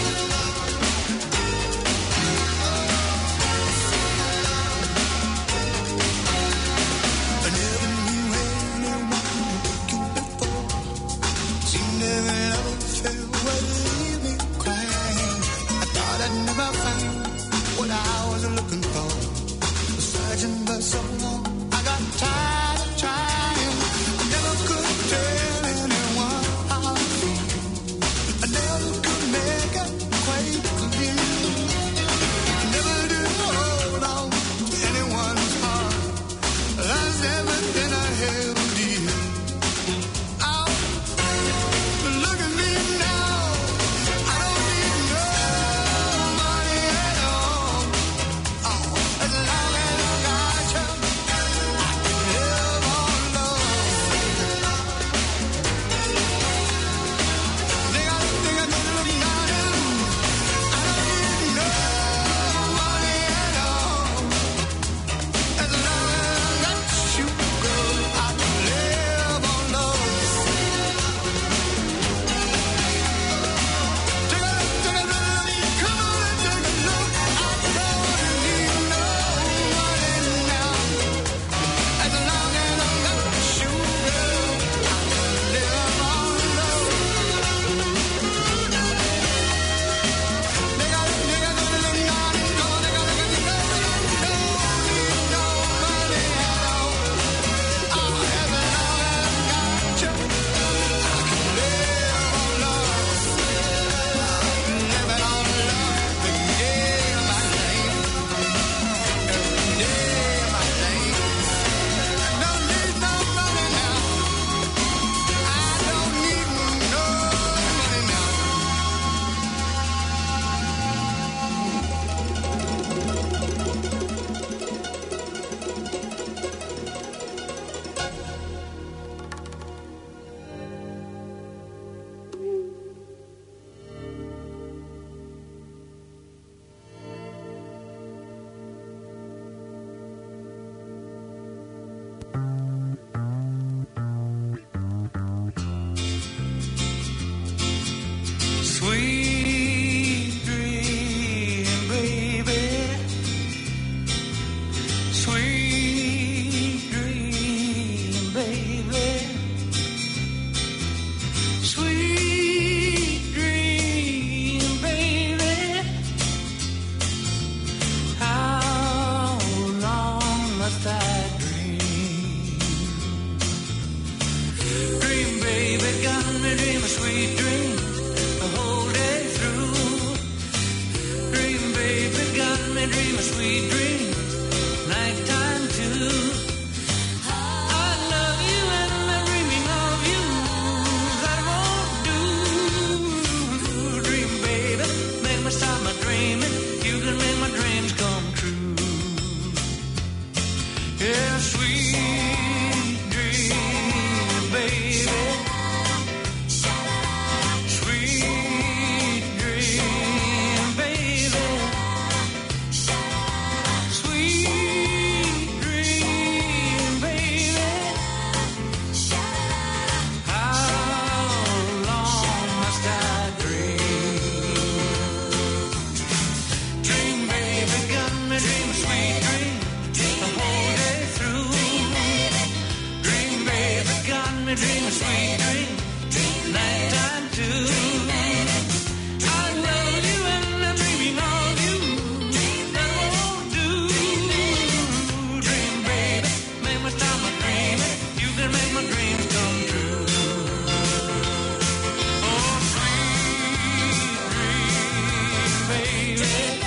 I never knew anyone like you before. Seemed every love affair would leave me crying. I thought I'd never find what I was looking for. Searching for so long, I got tired of trying. I never could tell anyone how I feel. I never could make it quite clear. I never did hold on to anyone's heart. Lost everything I held dear. Oh, look at me now. I don't need no money at all. Oh, as long as I got you, sweet dream the whole day through. Dream, baby, got me dreaming sweet dream. Nighttime too. I love you and I'm dreaming of you. That won't do. Dream, baby, make me stop my dreaming. You can make my dreams come true. Oh, sweet dream, baby.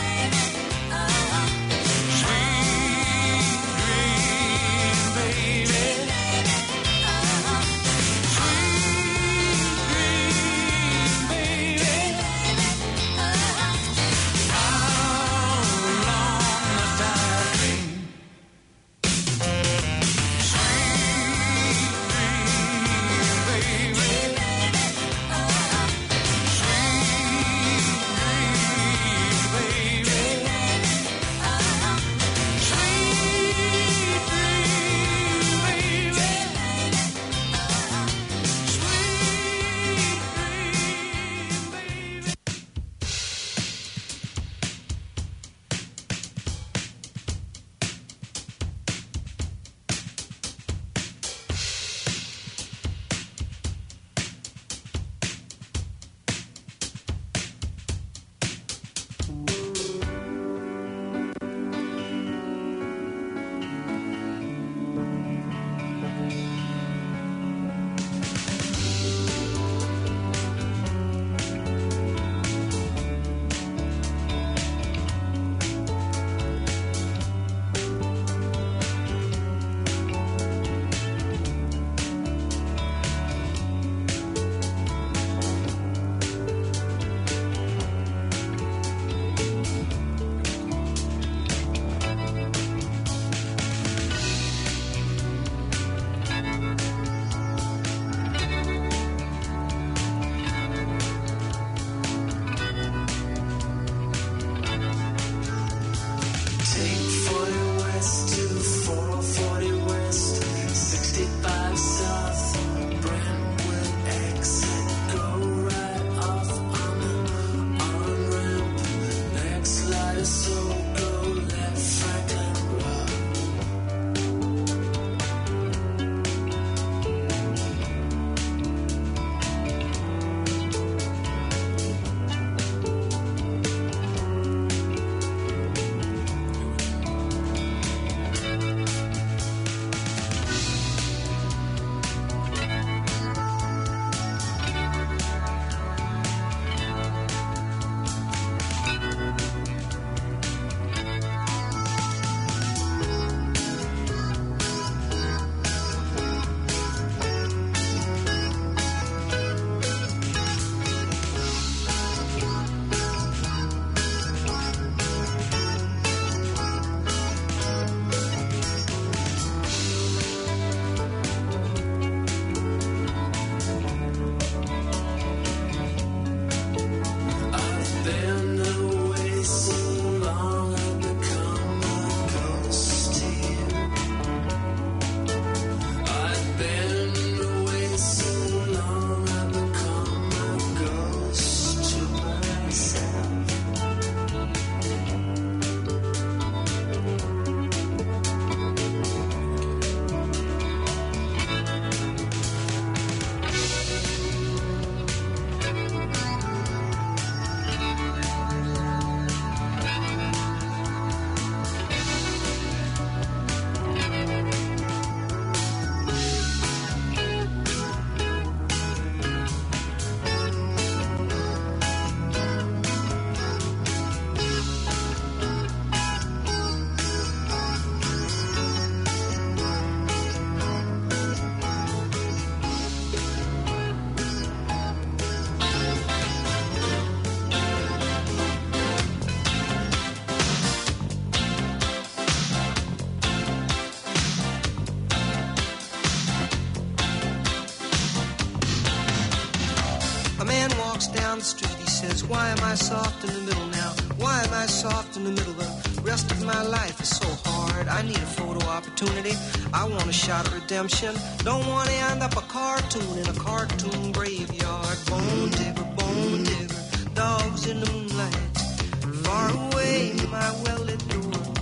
down the street, he says, why am I soft in the middle now? Why am I soft in the middle? The rest of my life is so hard. I need a photo opportunity. I want a shot of redemption. Don't want to end up a cartoon in a cartoon graveyard. Bone digger, bone digger, dogs in the moonlight. Far away, my well-lit door.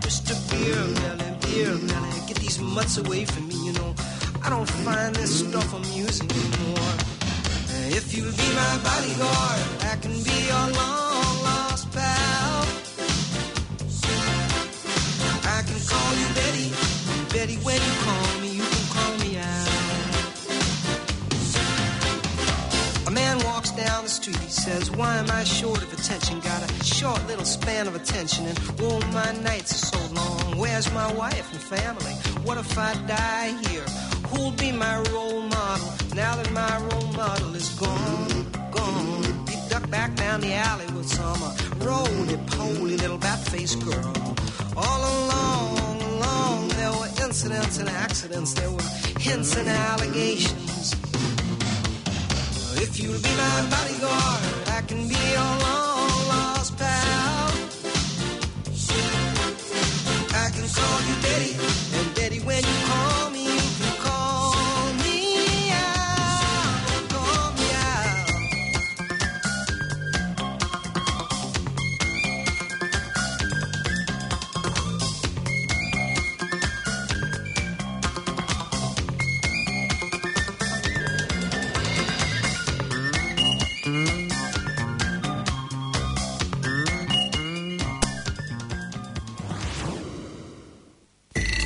Mister Beer Melly, Beer Melly, get these mutts away from me, you know. I don't find this stuff amusing anymore. If you'll be my bodyguard, I can be your long lost pal. I can call you Betty, Betty, when you call me, you can call me out. A man walks down the street, he says, why am I short of attention? Got a short little span of attention, and oh, my nights are so long. Where's my wife and family? What if I die here? Who'll be my role model now that my role model is gone, gone? He ducked back down the alley with some uh, roly-poly little bat-faced girl. All along, along, there were incidents and accidents, there were hints and allegations. If you'll be my bodyguard, I can be your long-lost pal. I can call you Daddy.